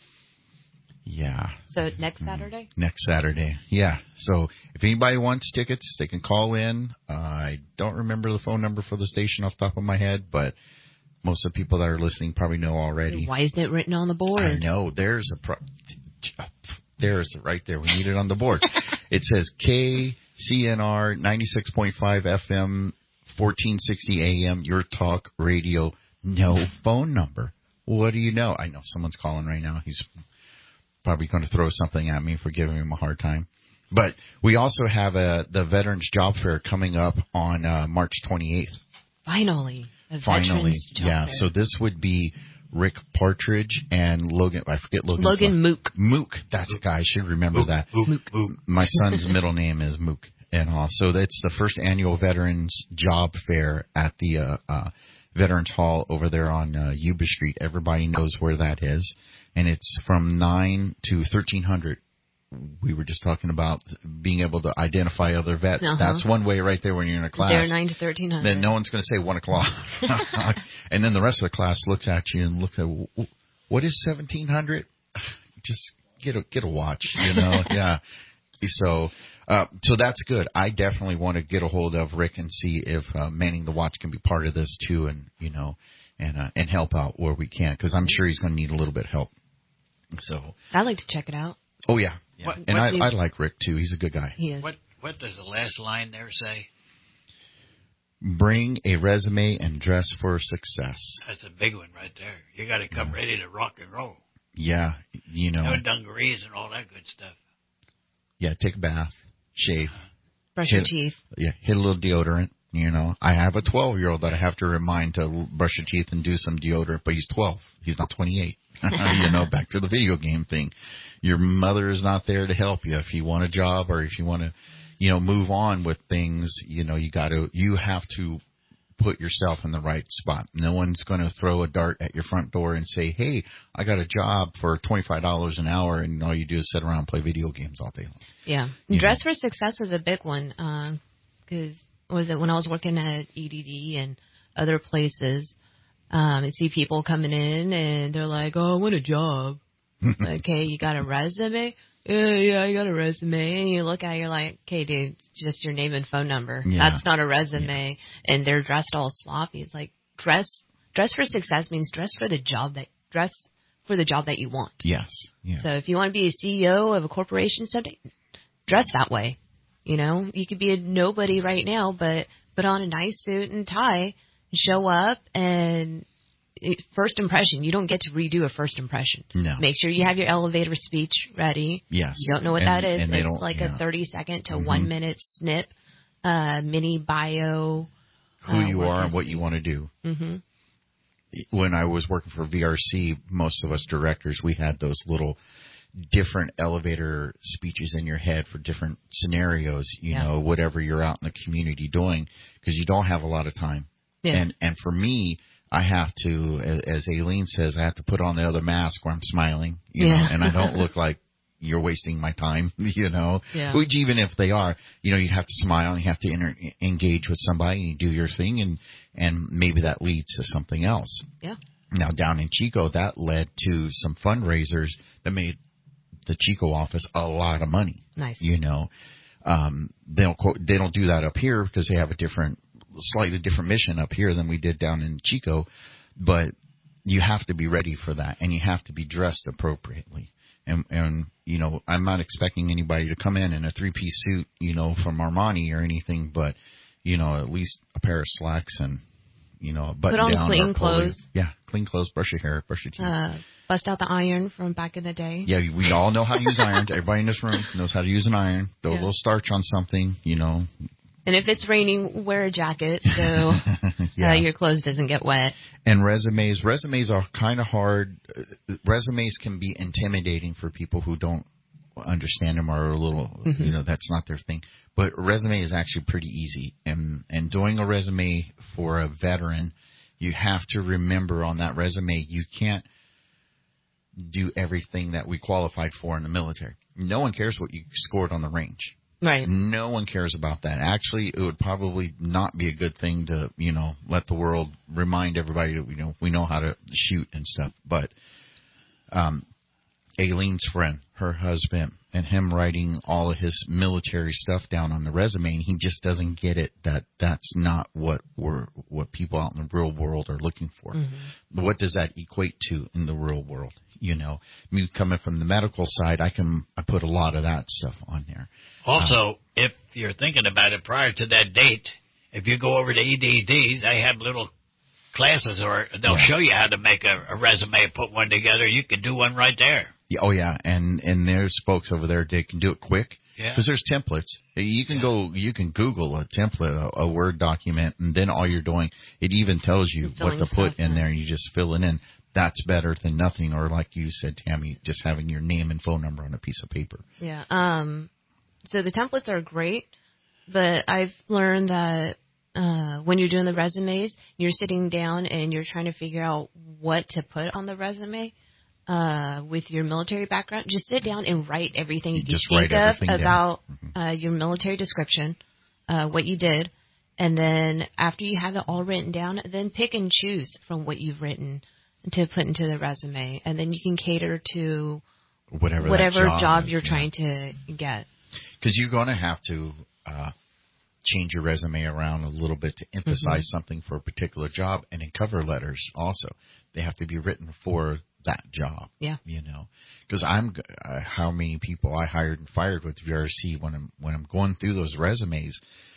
Speaker 2: Yeah.
Speaker 3: So next Saturday?
Speaker 2: Mm, next Saturday. Yeah. So if anybody wants tickets, they can call in. Uh, I don't remember the phone number for the station off the top of my head, but most of the people that are listening probably know already.
Speaker 3: Why isn't it written on the board?
Speaker 2: I know. There's a pro- There's it right there. We need it on the board. It says K C N R ninety-six point five F M, fourteen sixty A M, Your Talk Radio, no phone number. What do you know? I know someone's calling right now. He's probably going to throw something at me for giving him a hard time. But we also have a, the Veterans Job Fair coming up on uh, March twenty-eighth.
Speaker 3: Finally. A
Speaker 2: Finally.
Speaker 3: Veterans Job
Speaker 2: Yeah,
Speaker 3: Fair.
Speaker 2: so this would be Rick Partridge and Logan, I forget Logan's
Speaker 3: Logan
Speaker 2: name.
Speaker 3: Mook.
Speaker 2: Mook, that's the guy. I should remember
Speaker 5: Mook,
Speaker 2: that.
Speaker 5: Mook, Mook.
Speaker 2: My son's middle name is Mook. And all. So that's the first annual Veterans Job Fair at the uh, uh, Veterans Hall over there on uh, Yuba Street. Everybody knows where that is. And it's from nine to thirteen hundred. We were just talking about being able to identify other vets.
Speaker 3: Uh-huh.
Speaker 2: That's one way right there when you're in a class.
Speaker 3: They're nine to thirteen hundred.
Speaker 2: Then no one's going to say one o'clock. And then the rest of the class looks at you and looks at, what is seventeen hundred? Just get a get a watch, you know. Yeah. So, uh, so that's good. I definitely want to get a hold of Rick and see if uh, Manning the Watch can be part of this too, and you know, and uh, and help out where we can, because I'm sure he's going to need a little bit of help. So
Speaker 3: I'd like to check it out.
Speaker 2: Oh yeah, yeah.
Speaker 5: What,
Speaker 2: and
Speaker 5: what
Speaker 2: I I like Rick too. He's a good guy.
Speaker 3: He is.
Speaker 5: What What does the last line there say?
Speaker 2: Bring a resume and dress for success.
Speaker 5: That's a big one right there. You got to come
Speaker 2: Yeah.
Speaker 5: ready to rock and roll.
Speaker 2: Yeah, you know.
Speaker 5: No dungarees and all that good stuff.
Speaker 2: Yeah, take a bath, shave,
Speaker 3: Brush
Speaker 2: hit,
Speaker 3: your teeth.
Speaker 2: Yeah, hit a little deodorant. You know, I have a twelve-year-old that I have to remind to l- brush your teeth and do some deodorant, but he's twelve. He's not twenty-eight. You know, back to the video game thing. Your mother is not there to help you. If you want a job or if you want to, you know, move on with things, you know, you got to, you have to put yourself in the right spot. No one's going to throw a dart at your front door and say, hey, I got a job for twenty-five dollars an hour, and all you do is sit around and play video games all day long.
Speaker 3: Yeah.
Speaker 2: You
Speaker 3: Dress for Success is a big one. Because, was it when I was working at E D D and other places, um, I see people coming in and they're like, oh, I want a job. Okay, you got a resume? Yeah, yeah, I got a resume. And you look at it, you're like, okay, dude, it's just your name and phone number.
Speaker 2: Yeah.
Speaker 3: That's not a resume. Yeah. And they're dressed all sloppy. It's like, dress, dress for success means dress for the job that, dress for the job that you want.
Speaker 2: Yes. yes.
Speaker 3: So if you want to be a C E O of a corporation someday, dress that way. You know, you could be a nobody right now, but put on a nice suit and tie, show up, and it, first impression, you don't get to redo a first impression.
Speaker 2: No.
Speaker 3: Make sure you have your elevator speech ready.
Speaker 2: Yes.
Speaker 3: You don't know what
Speaker 2: And-
Speaker 3: that is.
Speaker 2: and they
Speaker 3: It's
Speaker 2: don't-
Speaker 3: like
Speaker 2: yeah.
Speaker 3: a thirty second to
Speaker 2: Mhm.
Speaker 3: one minute snip, uh, mini bio.
Speaker 2: Who
Speaker 3: uh,
Speaker 2: you
Speaker 3: what
Speaker 2: are
Speaker 3: has
Speaker 2: and what
Speaker 3: to
Speaker 2: you
Speaker 3: be.
Speaker 2: want to do.
Speaker 3: Mm-hmm.
Speaker 2: When I was working for V R C, most of us directors, we had those little different elevator speeches in your head for different scenarios, you
Speaker 3: Yeah.
Speaker 2: know, whatever you're out in the community doing, because you don't have a lot of time.
Speaker 3: Yeah.
Speaker 2: And and for me, I have to, as, as Aileen says, I have to put on the other mask where I'm smiling, you
Speaker 3: Yeah.
Speaker 2: know, and I don't look like you're wasting my time, you know,
Speaker 3: Yeah.
Speaker 2: which even if they are, you know, you have to smile and you have to inter- engage with somebody and you do your thing, and, and maybe that leads to something else.
Speaker 3: Yeah.
Speaker 2: Now down in Chico, that led to some fundraisers that made the Chico office a lot of money.
Speaker 3: Nice.
Speaker 2: You know, um, they don't quote, they don't do that up here because they have a different, slightly different mission up here than we did down in Chico, but you have to be ready for that, and you have to be dressed appropriately. And, and, you know, I'm not expecting anybody to come in in a three-piece suit, you know, from Armani or anything, but, you know, at least a pair of slacks and, you know, a button
Speaker 3: on
Speaker 2: down.
Speaker 3: clean
Speaker 2: or a polo.
Speaker 3: clothes.
Speaker 2: Yeah, clean clothes, brush your hair, brush your teeth.
Speaker 3: Uh, bust out the iron from back in the day.
Speaker 2: Yeah, we all know how to use iron. Everybody in this room knows how to use an iron. Throw
Speaker 3: Yeah.
Speaker 2: a little starch on something, you know,
Speaker 3: And if it's raining, wear a jacket so
Speaker 2: yeah.
Speaker 3: uh, your clothes doesn't get wet.
Speaker 2: And resumes, resumes are kind of hard. Uh, resumes can be intimidating for people who don't understand them or are a little, mm-hmm. you know, that's not their thing. But resume is actually pretty easy. And and doing a resume for a veteran, you have to remember on that resume, you can't do everything that we qualified for in the military. No one cares what you scored on the range.
Speaker 3: Right.
Speaker 2: No one cares about that. Actually, it would probably not be a good thing to, you know, let the world remind everybody that, you know, we know how to shoot and stuff. But um, Aileen's friend, her husband, and him writing all of his military stuff down on the resume, and he just doesn't get it that that's not what we're, what people out in the real world are looking for. Mm-hmm. What does that equate to in the real world? You know, me coming from the medical side, I can I put a lot of that stuff on there.
Speaker 5: Also,
Speaker 2: um,
Speaker 5: if you're thinking about it prior to that date, if you go over to E D D, they have little classes, or they'll yeah. show you how to make a, a resume, put one together. You can do one right there.
Speaker 2: Yeah, oh yeah, and and there's folks over there they can do it quick.
Speaker 5: Yeah.
Speaker 2: Because there's templates. You can yeah. go, you can Google a template, a, a Word document, and then all you're doing, it even tells you what to put in there, and you just fill it in. That's better than nothing, or like you said, Tammy, just having your name and phone number on a piece of paper.
Speaker 3: Yeah. Um. So the templates are great, but I've learned that uh, when you're doing the resumes, you're sitting down and you're trying to figure out what to put on the resume. Uh, with your military background, just sit down and write everything you can
Speaker 2: just
Speaker 3: think of about
Speaker 2: mm-hmm.
Speaker 3: uh, your military description, uh, what you did, and then after you have it all written down, then pick and choose from what you've written to put into the resume, and then you can cater to
Speaker 2: whatever
Speaker 3: whatever
Speaker 2: job,
Speaker 3: job
Speaker 2: is,
Speaker 3: you're
Speaker 2: yeah.
Speaker 3: trying to get.
Speaker 2: Because you're going to have to uh, change your resume around a little bit to emphasize mm-hmm. something for a particular job, and in cover letters also, they have to be written for that job.
Speaker 3: Yeah.
Speaker 2: You know, because I'm uh, how many people I hired and fired with V R C when I'm when I'm going through those resumes,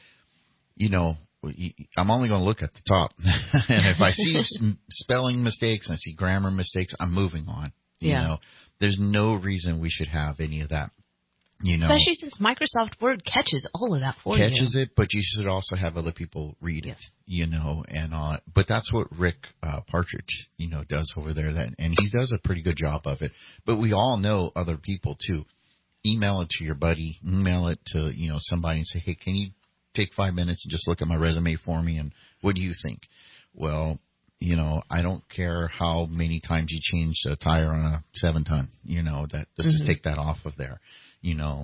Speaker 2: you know, I'm only going to look at the top, and if I see spelling mistakes and I see grammar mistakes, I'm moving on. You
Speaker 3: yeah.
Speaker 2: know, there's no reason we should have any of that. You know,
Speaker 3: especially since Microsoft Word catches all of that for
Speaker 2: catches
Speaker 3: you.
Speaker 2: Catches it, but you should also have other people read
Speaker 3: yeah.
Speaker 2: it, you know, and, uh, but that's what Rick, uh, Partridge, you know, does over there, that, and he does a pretty good job of it, but we all know other people too. Email it to your buddy, email it to, you know, somebody and say, hey, can you take five minutes and just look at my resume for me, and what do you think? Well, you know, I don't care how many times you change a tire on a seven ton, you know, that, let's mm-hmm. just take that off of there. You know,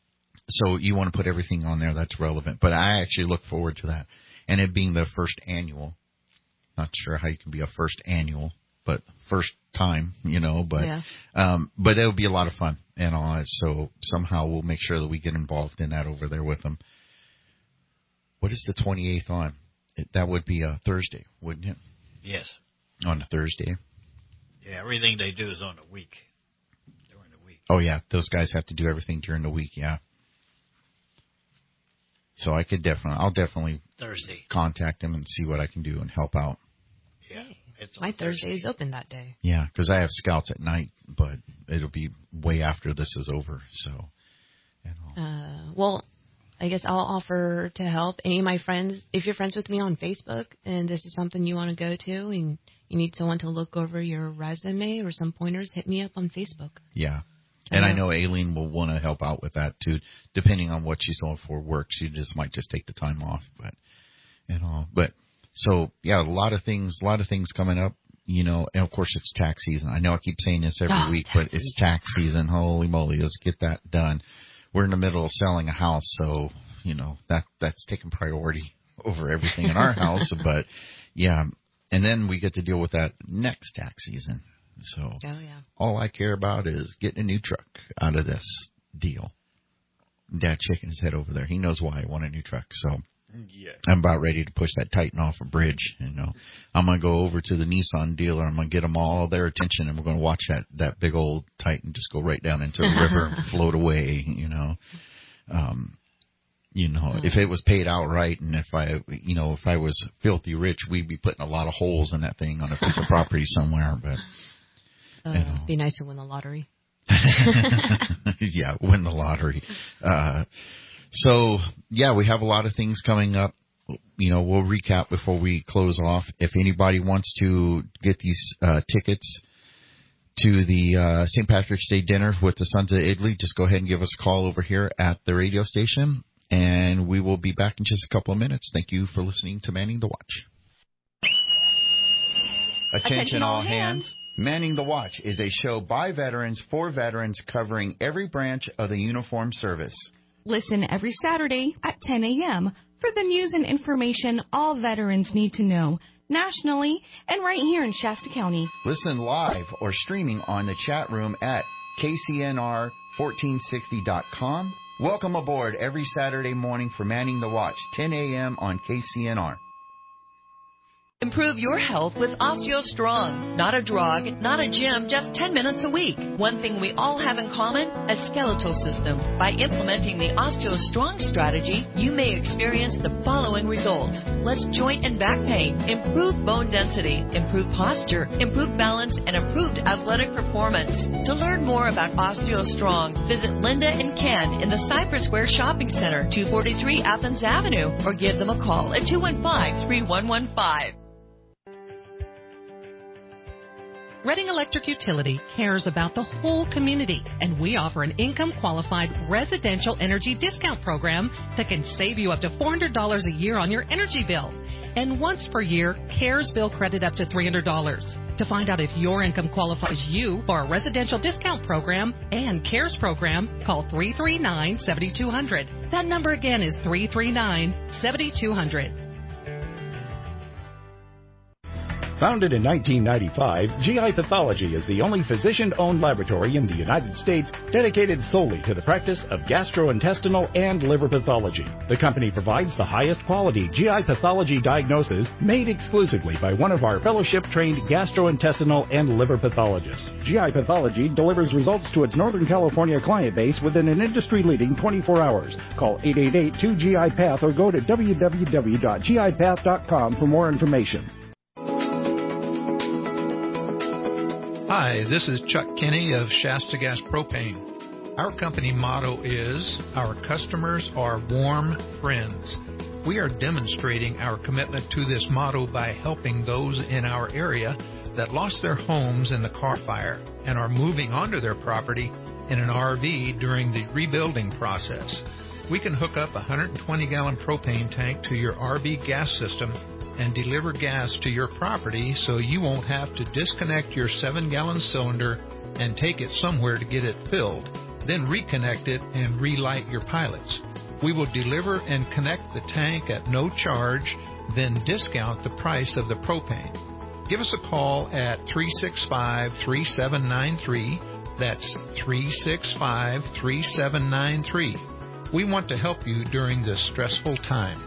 Speaker 2: so you want to put everything on there that's relevant. But I actually look forward to that. And it being the first annual, not sure how you can be a first annual, but first time, you know, but,
Speaker 3: yeah.
Speaker 2: um, but it'll be a lot of fun and all that. So somehow we'll make sure that we get involved in that over there with them. What is the twenty-eighth on? It, that would be a Thursday, wouldn't it?
Speaker 5: Yes.
Speaker 2: On a Thursday.
Speaker 5: Yeah, everything they do is on a week.
Speaker 2: Oh, yeah, those guys have to do everything during the week, yeah. So I could definitely, I'll definitely
Speaker 5: Thursday.
Speaker 2: contact them and see what I can do and help out.
Speaker 5: Yeah, it's
Speaker 3: my Thursday is open that day.
Speaker 2: Yeah, because I have scouts at night, but it'll be way after this is over, so. You know.
Speaker 3: Uh, well, I guess I'll offer to help any of my friends. If you're friends with me on Facebook and this is something you want to go to and you need someone to look over your resume or some pointers, hit me up on Facebook.
Speaker 2: Yeah. And I know Aileen will want to help out with that too, depending on what she's doing for work. She just might just take the time off, but you know. But so yeah, a lot of things, a lot of things coming up, you know. And of course, it's tax season. I know I keep saying this every
Speaker 3: oh,
Speaker 2: week, but it's tax season. Holy moly, let's get that done. We're in the middle of selling a house, so you know that that's taking priority over everything in our house. But yeah, and then we get to deal with that next tax season. So
Speaker 3: oh, yeah.
Speaker 2: all I care about is getting a new truck out of this deal. Dad shaking his head over there. He knows why I want a new truck. So
Speaker 5: yeah.
Speaker 2: I'm about ready to push that Titan off a bridge. You know, I'm going to go over to the Nissan dealer. I'm going to get them all their attention, and we're going to watch that, that big old Titan just go right down into the river and float away, you know. Um, you know, if it was paid outright, and if I, you know, if I was filthy rich, we'd be putting a lot of holes in that thing on a piece of property somewhere, but...
Speaker 3: Uh,
Speaker 2: you know.
Speaker 3: Be nice to win the lottery.
Speaker 2: Yeah, win the lottery. Uh, So, yeah, we have a lot of things coming up. You know, we'll recap before we close off. If anybody wants to get these uh, tickets to the uh, Saint Patrick's Day dinner with the Sons of Italy, just go ahead and give us a call over here at the radio station, and we will be back in just a couple of minutes. Thank you for listening to Manning the Watch. Attention, Attention all hands. hands. Manning the Watch is a show by veterans for veterans covering every branch of the uniformed service.
Speaker 7: Listen every Saturday at ten a.m. for the news and information all veterans need to know, nationally and right here in Shasta County.
Speaker 2: Listen live or streaming on the chat room at K C N R fourteen sixty dot com. Welcome aboard every Saturday morning for Manning the Watch, ten a.m. on K C N R.
Speaker 6: Improve your health with OsteoStrong. Not a drug, not a gym, just ten minutes a week. One thing we all have in common, a skeletal system. By implementing the OsteoStrong strategy, you may experience the following results: less joint and back pain, improved bone density, improved posture, improved balance, and improved athletic performance. To learn more about OsteoStrong, visit Linda and Ken in the Cypress Square Shopping Center, two forty-three Athens Avenue, or give them a call at two one five, three one one five.
Speaker 20: Reading Electric Utility cares about the whole community, and we offer an income-qualified residential energy discount program that can save you up to four hundred dollars a year on your energy bill. And once per year, CARES bill credit up to three hundred dollars. To find out if your income qualifies you for a residential discount program and CARES program, call three three nine, seven two zero zero. That number again is three three nine, seven two zero zero.
Speaker 17: Founded in nineteen ninety-five, G I Pathology is the only physician-owned laboratory in the United States dedicated solely to the practice of gastrointestinal and liver pathology. The company provides the highest quality G I pathology diagnosis made exclusively by one of our fellowship-trained gastrointestinal and liver pathologists. G I Pathology delivers results to its Northern California client base within an industry-leading twenty-four hours. Call eight eight eight, two G I Path or go to w w w dot g i path dot com for more information.
Speaker 21: Hi, this is Chuck Kinney of Shasta Gas Propane. Our company motto is, our customers are warm friends. We are demonstrating our commitment to this motto by helping those in our area that lost their homes in the Carr Fire and are moving onto their property in an R V during the rebuilding process. We can hook up a one hundred twenty gallon propane tank to your R V gas system and deliver gas to your property so you won't have to disconnect your seven gallon cylinder and take it somewhere to get it filled, then reconnect it and relight your pilots. We will deliver and connect the tank at no charge, then discount the price of the propane. Give us a call at three six five, three seven nine three. That's three six five, three seven nine three. We want to help you during this stressful time.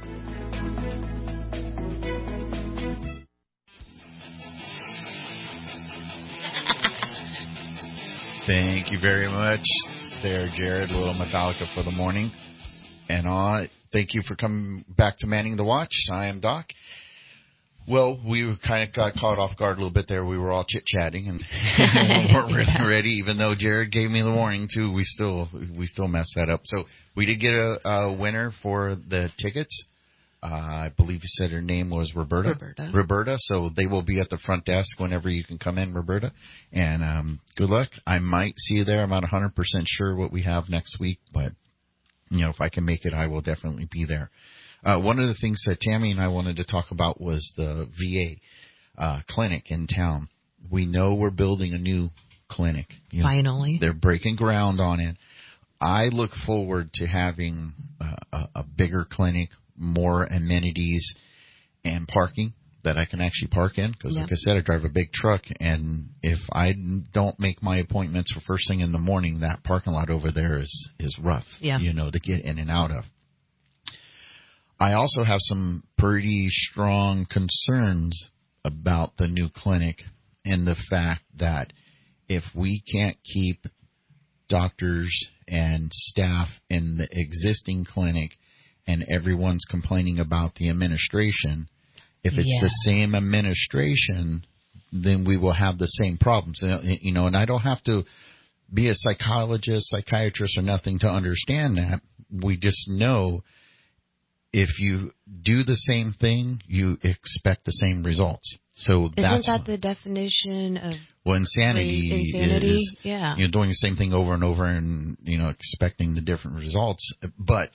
Speaker 2: Thank you very much there, Jared. A little Metallica for the morning. And uh, thank you for coming back to Manning the Watch. I am Doc. Well, we kind of got caught off guard a little bit there. We were all chit-chatting and weren't really ready. Even though Jared gave me the warning, too, we still we still messed that up. So we did get a, a winner for the tickets. Uh, I believe you said her name was Roberta.
Speaker 3: Roberta.
Speaker 2: Roberta. So they will be at the front desk whenever you can come in, Roberta. And um, good luck. I might see you there. I'm not one hundred percent sure what we have next week, but you know, if I can make it, I will definitely be there. Uh, one of the things that Tammy and I wanted to talk about was the V A uh, clinic in town. We know we're building a new clinic. You know,
Speaker 3: Finally.
Speaker 2: They're breaking ground on it. I look forward to having uh, a, a bigger clinic, more amenities, and parking that I can actually park in. Because,
Speaker 3: yeah.
Speaker 2: like I said, I drive a big truck, and if I don't make my appointments for first thing in the morning, that parking lot over there is, is rough,
Speaker 3: yeah.
Speaker 2: you know, to get in and out of. I also have some pretty strong concerns about the new clinic and the fact that if we can't keep doctors and staff in the existing clinic and everyone's complaining about the administration, if it's
Speaker 3: yeah.
Speaker 2: the same administration, then we will have the same problems. You know, and I don't have to be a psychologist, psychiatrist, or nothing to understand that. we just know if you do the same thing, you expect the same results. So
Speaker 3: Isn't
Speaker 2: that's
Speaker 3: that the definition of
Speaker 2: well, insanity,
Speaker 3: insanity?
Speaker 2: is
Speaker 3: yeah.
Speaker 2: you know doing the same thing over and over and you know expecting the different results. But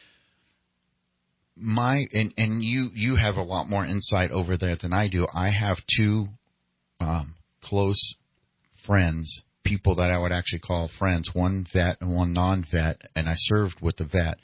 Speaker 2: my and and you you have a lot more insight over there than I do. I have two um, close friends, people that I would actually call friends, one vet and one non-vet, and I served with the vet.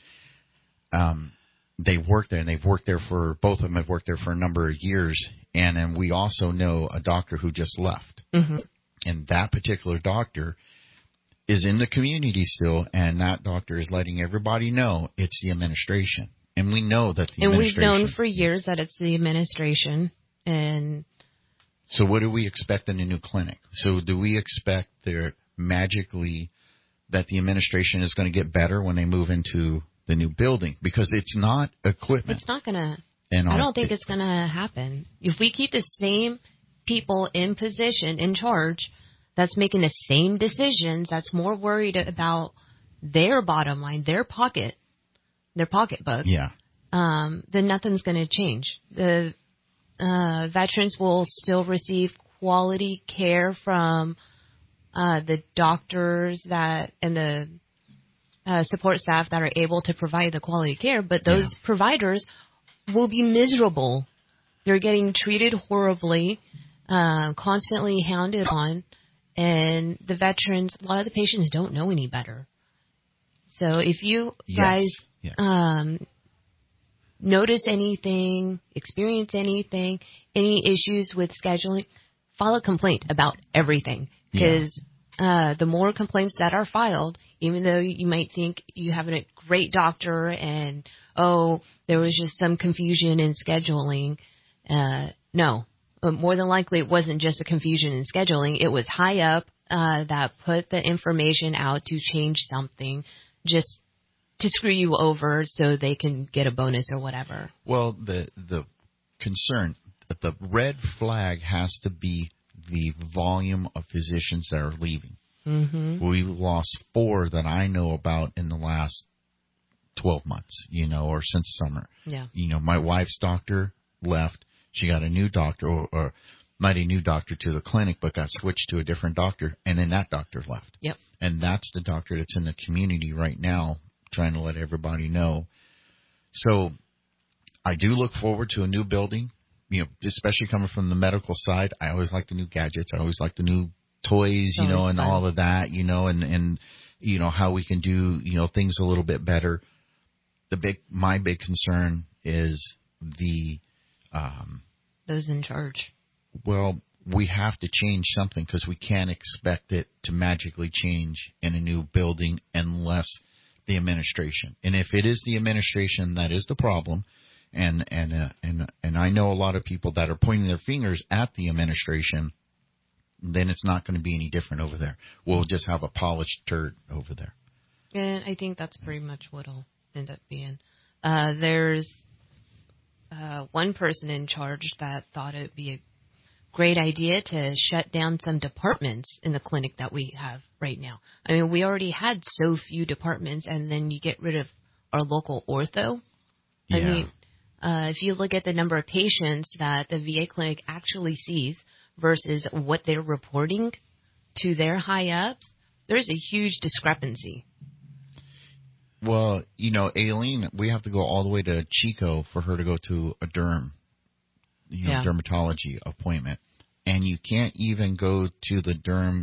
Speaker 2: Um, they worked there, and they've worked there for both of them have worked there for a number of years. And then we also know a doctor who just left.
Speaker 3: Mm-hmm.
Speaker 2: And that particular doctor is in the community still, and that doctor is letting everybody know it's the administration. And we know that the
Speaker 3: and
Speaker 2: administration...
Speaker 3: And we've known for years that it's the administration. And
Speaker 2: so what do we expect in a new clinic? So do we expect there magically that the administration is going to get better when they move into the new building? Because it's not equipment.
Speaker 3: It's not going to...
Speaker 2: And
Speaker 3: I don't think it's going to happen. If we keep the same people in position, in charge, that's making the same decisions, that's more worried about their bottom line, their pocket, their pocketbook,
Speaker 2: yeah.
Speaker 3: um, then nothing's going to change. The uh, veterans will still receive quality care from uh, the doctors that and the uh, support staff that are able to provide the quality care, but those
Speaker 2: yeah.
Speaker 3: providers will be miserable. They're getting treated horribly, uh, constantly hounded on, and the veterans, a lot of the patients don't know any better. So if you
Speaker 2: yes.
Speaker 3: guys
Speaker 2: yes.
Speaker 3: Um, notice anything, experience anything, any issues with scheduling, file a complaint about everything. Because yeah. uh, the more complaints that are filed, even though you might think you have a great doctor and oh, there was just some confusion in scheduling. Uh, no, but more than likely it wasn't just a confusion in scheduling. It was high up uh, that put the information out to change something just to screw you over so they can get a bonus or whatever.
Speaker 2: Well, the the concern, the red flag has to be the volume of physicians that are leaving.
Speaker 3: Mm-hmm.
Speaker 2: We lost four that I know about in the last twelve months, you know, or since summer.
Speaker 3: Yeah.
Speaker 2: You know, my wife's doctor left. She got a new doctor, or, or not a new doctor to the clinic, but got switched to a different doctor, and then that doctor left.
Speaker 3: Yep.
Speaker 2: And that's the doctor that's in the community right now, trying to let everybody know. So I do look forward to a new building, you know, especially coming from the medical side. I always like the new gadgets. I always like the new toys, you know, and
Speaker 3: fun.
Speaker 2: all of that, you know, and, and, you know, how we can do, you know, things a little bit better. The big, my big concern is the, um,
Speaker 3: those in charge.
Speaker 2: Well, we have to change something because we can't expect it to magically change in a new building unless the administration. And if it is the administration that is the problem, and and uh, and and I know a lot of people that are pointing their fingers at the administration, then it's not going to be any different over there. We'll just have a polished turd over there.
Speaker 3: And I think that's pretty much what it'll end up being. Uh, there's uh, one person in charge that thought it would be a great idea to shut down some departments in the clinic that we have right now. I mean, we already had so few departments, and then you get rid of our local ortho.
Speaker 2: Yeah.
Speaker 3: I mean, uh, if you look at the number of patients that the V A clinic actually sees versus what they're reporting to their high-ups, there's a huge discrepancy.
Speaker 2: Well, you know, Aileen, we have to go all the way to Chico for her to go to a derm, you know,
Speaker 3: yeah.
Speaker 2: dermatology appointment. And you can't even go to the derm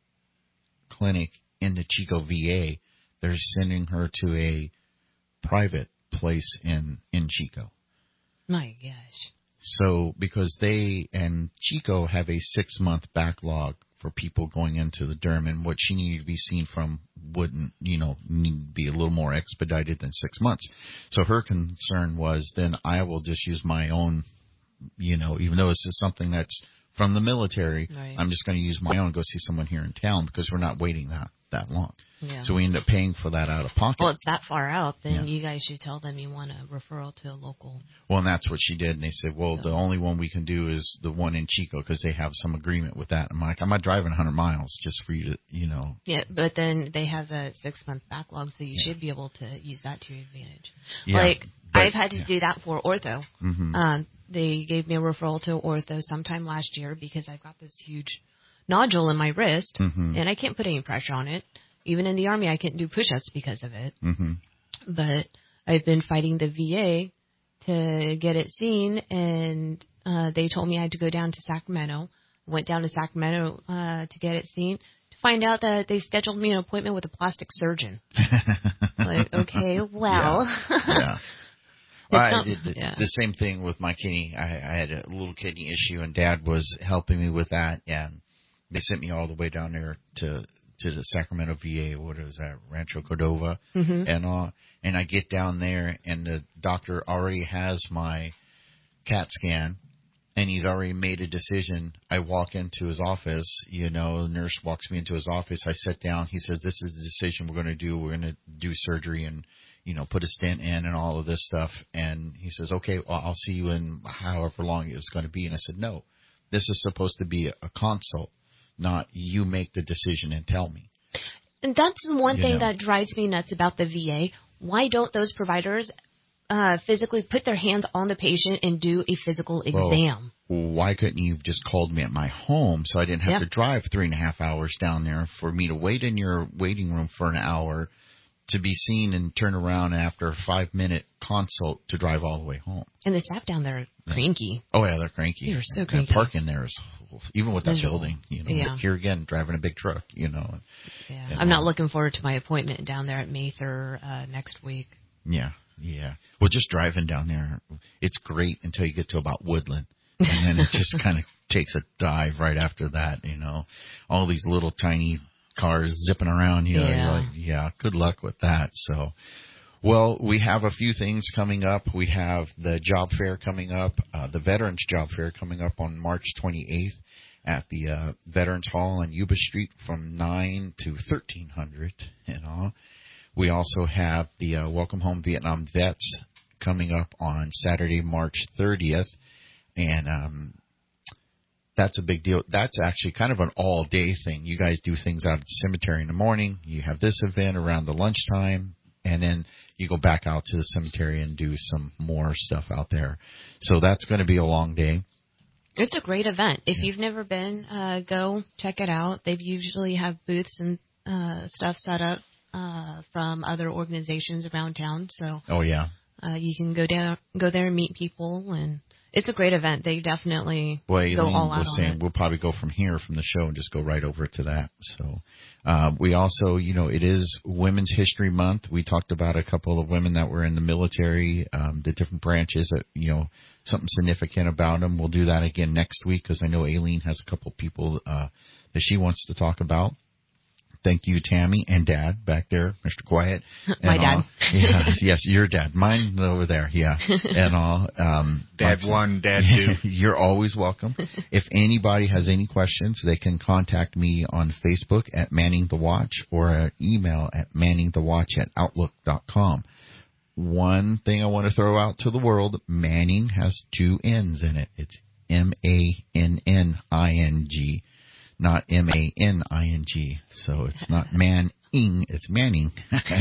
Speaker 2: clinic in the Chico V A. They're sending her to a private place in, in Chico.
Speaker 3: My gosh.
Speaker 2: So, because they and Chico have a six-month backlog for people going into the derm, and what she needed to be seen from wouldn't, you know, need to be a little more expedited than six months. So her concern was, then I will just use my own, you know, even though this is something that's from the military,
Speaker 3: right.
Speaker 2: I'm just going to use my own and go see someone here in town because we're not waiting that that long.
Speaker 3: Yeah.
Speaker 2: So we end up paying for that out of pocket.
Speaker 3: Well, it's that far out, then
Speaker 2: Yeah.
Speaker 3: you guys should tell them you want a referral to a local.
Speaker 2: Well, and that's what she did. And they said, well,
Speaker 3: So.
Speaker 2: the only one we can do is the one in Chico because they have some agreement with that. I'm like, I'm not driving one hundred miles just for you to, you know.
Speaker 3: Yeah, but then they have a six-month backlog, so you yeah. should be able to use that to your advantage.
Speaker 2: Yeah,
Speaker 3: like,
Speaker 2: but,
Speaker 3: I've had to
Speaker 2: yeah.
Speaker 3: do that for ortho.
Speaker 2: Mm-hmm.
Speaker 3: Um, they gave me a referral to ortho sometime last year because I've got this huge nodule in my wrist,
Speaker 2: mm-hmm.
Speaker 3: and I can't put any pressure on it. Even in the Army, I couldn't do push-ups because of it.
Speaker 2: Mm-hmm.
Speaker 3: But I've been fighting the V A to get it seen, and uh, they told me I had to go down to Sacramento. Went down to Sacramento uh, to get it seen, to find out that they scheduled me an appointment with a plastic surgeon. Like, okay, well.
Speaker 2: Yeah. yeah. Well, I
Speaker 3: not,
Speaker 2: did the,
Speaker 3: yeah.
Speaker 2: the same thing with my kidney. I, I had a little kidney issue, and Dad was helping me with that, and they sent me all the way down there to to the Sacramento V A, what is that, Rancho Cordova,
Speaker 3: mm-hmm.
Speaker 2: and all. And I get down there, and the doctor already has my CAT scan, and he's already made a decision. I walk into his office, you know, the nurse walks me into his office. I sit down. He says, this is the decision we're going to do. We're going to do surgery and, you know, put a stent in and all of this stuff. And he says, okay, well, I'll see you in however long it's going to be. And I said, no, this is supposed to be a consult, not you make the decision and tell me.
Speaker 3: And that's the one
Speaker 2: You
Speaker 3: thing
Speaker 2: know.
Speaker 3: that drives me nuts about the V A. Why don't those providers uh, physically put their hands on the patient and do a physical exam?
Speaker 2: Well, why couldn't you have just called me at my home so I didn't have
Speaker 3: Yep.
Speaker 2: to drive three and a half hours down there for me to wait in your waiting room for an hour to be seen and turn around after a five-minute consult to drive all the way home?
Speaker 3: And the staff down there are cranky.
Speaker 2: Oh, yeah, they're cranky.
Speaker 3: They're so
Speaker 2: And
Speaker 3: cranky.
Speaker 2: parking there is, even with that
Speaker 3: Miserable.
Speaker 2: building, you know,
Speaker 3: Yeah.
Speaker 2: here again, driving a big truck, you know.
Speaker 3: Yeah.
Speaker 2: And
Speaker 3: I'm not
Speaker 2: all.
Speaker 3: looking forward to my appointment down there at Mather uh, next week.
Speaker 2: Yeah, yeah. Well, just driving down there, it's great until you get to about Woodland. And then it just kind of takes a dive right after that, you know. All these little tiny cars zipping around, you know.
Speaker 3: Yeah.
Speaker 2: You're like, yeah, good luck with that. So, well, we have a few things coming up. We have the job fair coming up, uh, the Veterans Job Fair coming up on March twenty-eighth at the uh, Veterans Hall on Yuba Street from nine to thirteen hundred and all. We also have the uh, Welcome Home Vietnam Vets coming up on Saturday, March thirtieth. And um, that's a big deal. That's actually kind of an all-day thing. You guys do things out at the cemetery in the morning. You have this event around the lunchtime. And then you go back out to the cemetery and do some more stuff out there. So that's going to be a long day.
Speaker 3: It's a great event. If
Speaker 2: Yeah.
Speaker 3: you've never been, uh, go check it out. They usually have booths and uh, stuff set up uh, from other organizations around town. So
Speaker 2: Oh, yeah.
Speaker 3: uh, you can go down, go there and meet people, and it's a great event. They definitely
Speaker 2: Well,
Speaker 3: go
Speaker 2: Aileen
Speaker 3: all out
Speaker 2: was
Speaker 3: on
Speaker 2: saying
Speaker 3: it.
Speaker 2: we'll probably go from here, from the show, and just go right over to that. So uh, we also, you know, it is Women's History Month. We talked about a couple of women that were in the military, um, the different branches, that, you know, something significant about them. We'll do that again next week because I know Aileen has a couple people uh, that she wants to talk about. Thank you, Tammy, and Dad back there, Mister Quiet.
Speaker 3: My
Speaker 2: and
Speaker 3: dad.
Speaker 2: all. Yeah, yes, your dad. Mine over there, yeah. And all. Um,
Speaker 4: Dad
Speaker 2: my-
Speaker 4: one, Dad two.
Speaker 2: You're always welcome. If anybody has any questions, they can contact me on Facebook at Manning the Watch or an email at manningthewatch at outlook dot com. One thing I want to throw out to the world, Manning has two N's in it. It's M A N N I N G. Not M A N I N G. So it's not Manning, it's Manning.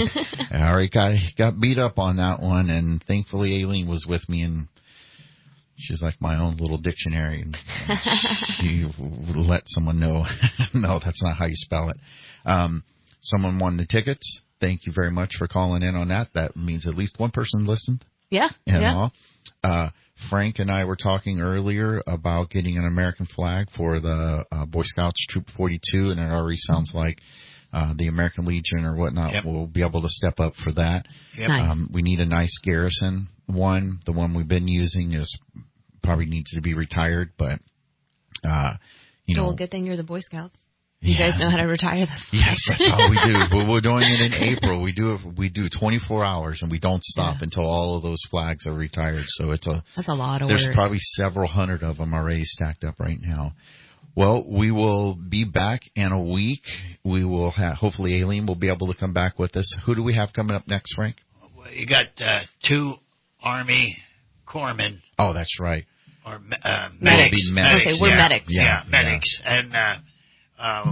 Speaker 2: I already got, got beat up on that one, and thankfully Aileen was with me, and she's like my own little dictionary, and she let someone know, no, that's not how you spell it. Um, someone won the tickets. Thank you very much for calling in on that. That means at least one person listened.
Speaker 3: Yeah.
Speaker 2: And
Speaker 3: yeah.
Speaker 2: all. Uh, Frank and I were talking earlier about getting an American flag for the uh, Boy Scouts Troop forty-two, and it already sounds like uh, the American Legion or whatnot
Speaker 4: Yep.
Speaker 2: will be able to step up for that.
Speaker 4: Yep.
Speaker 3: Nice.
Speaker 2: Um, we need a nice garrison one. The one we've been using is probably needs to be retired, but uh, you know,
Speaker 3: Well, good thing you're the Boy Scouts. You
Speaker 2: yeah.
Speaker 3: guys know how to retire them.
Speaker 2: Yes, that's all we do. But we're doing it in April. We do it. We do twenty-four hours, and we don't stop
Speaker 3: Yeah.
Speaker 2: until all of those flags are retired. So it's a
Speaker 3: That's a lot of
Speaker 2: there's
Speaker 3: work.
Speaker 2: probably several hundred of them already stacked up right now. Well, we will be back in a week. We will have, hopefully Aileen will be able to come back with us. Who do we have coming up next, Frank?
Speaker 5: Well, you got uh, two Army corpsmen.
Speaker 2: Oh, that's right.
Speaker 5: Or uh, medics.
Speaker 2: We'll be medics.
Speaker 3: Okay, we're
Speaker 2: yeah.
Speaker 3: medics.
Speaker 5: Yeah,
Speaker 2: Yeah,
Speaker 5: yeah medics. Yeah. And uh, uh,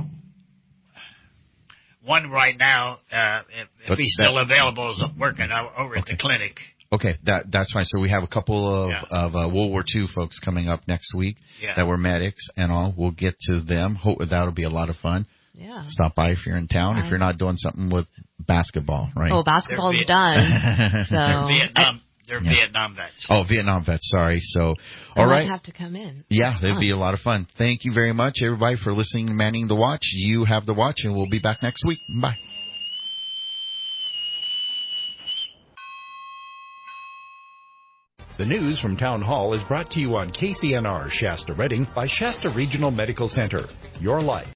Speaker 5: one right now, uh, if, if he's still that, available, is working over at okay. the clinic.
Speaker 2: Okay, that that's fine. So we have a couple of,
Speaker 5: yeah.
Speaker 2: of uh, World War Two folks coming up next week
Speaker 5: yeah.
Speaker 2: that were medics and all. We'll get to them. Hope that'll be a lot of fun.
Speaker 3: Yeah.
Speaker 2: Stop by if you're in town.
Speaker 3: Right.
Speaker 2: If you're not doing something with basketball, right?
Speaker 3: Oh, basketball's Viet- done. So
Speaker 5: they're Vietnam. They're
Speaker 2: yeah.
Speaker 5: Vietnam vets.
Speaker 2: Oh, Vietnam vets. Sorry. So,
Speaker 3: they
Speaker 2: all right.
Speaker 3: might have to come in.
Speaker 2: Yeah,
Speaker 3: That's
Speaker 2: it'd
Speaker 3: fun.
Speaker 2: be a lot of fun. Thank you very much, everybody, for listening to Manning the Watch. You have the watch, and we'll be back next week. Bye.
Speaker 17: The news from Town Hall is brought to you on K C N R Shasta Redding by Shasta Regional Medical Center. Your life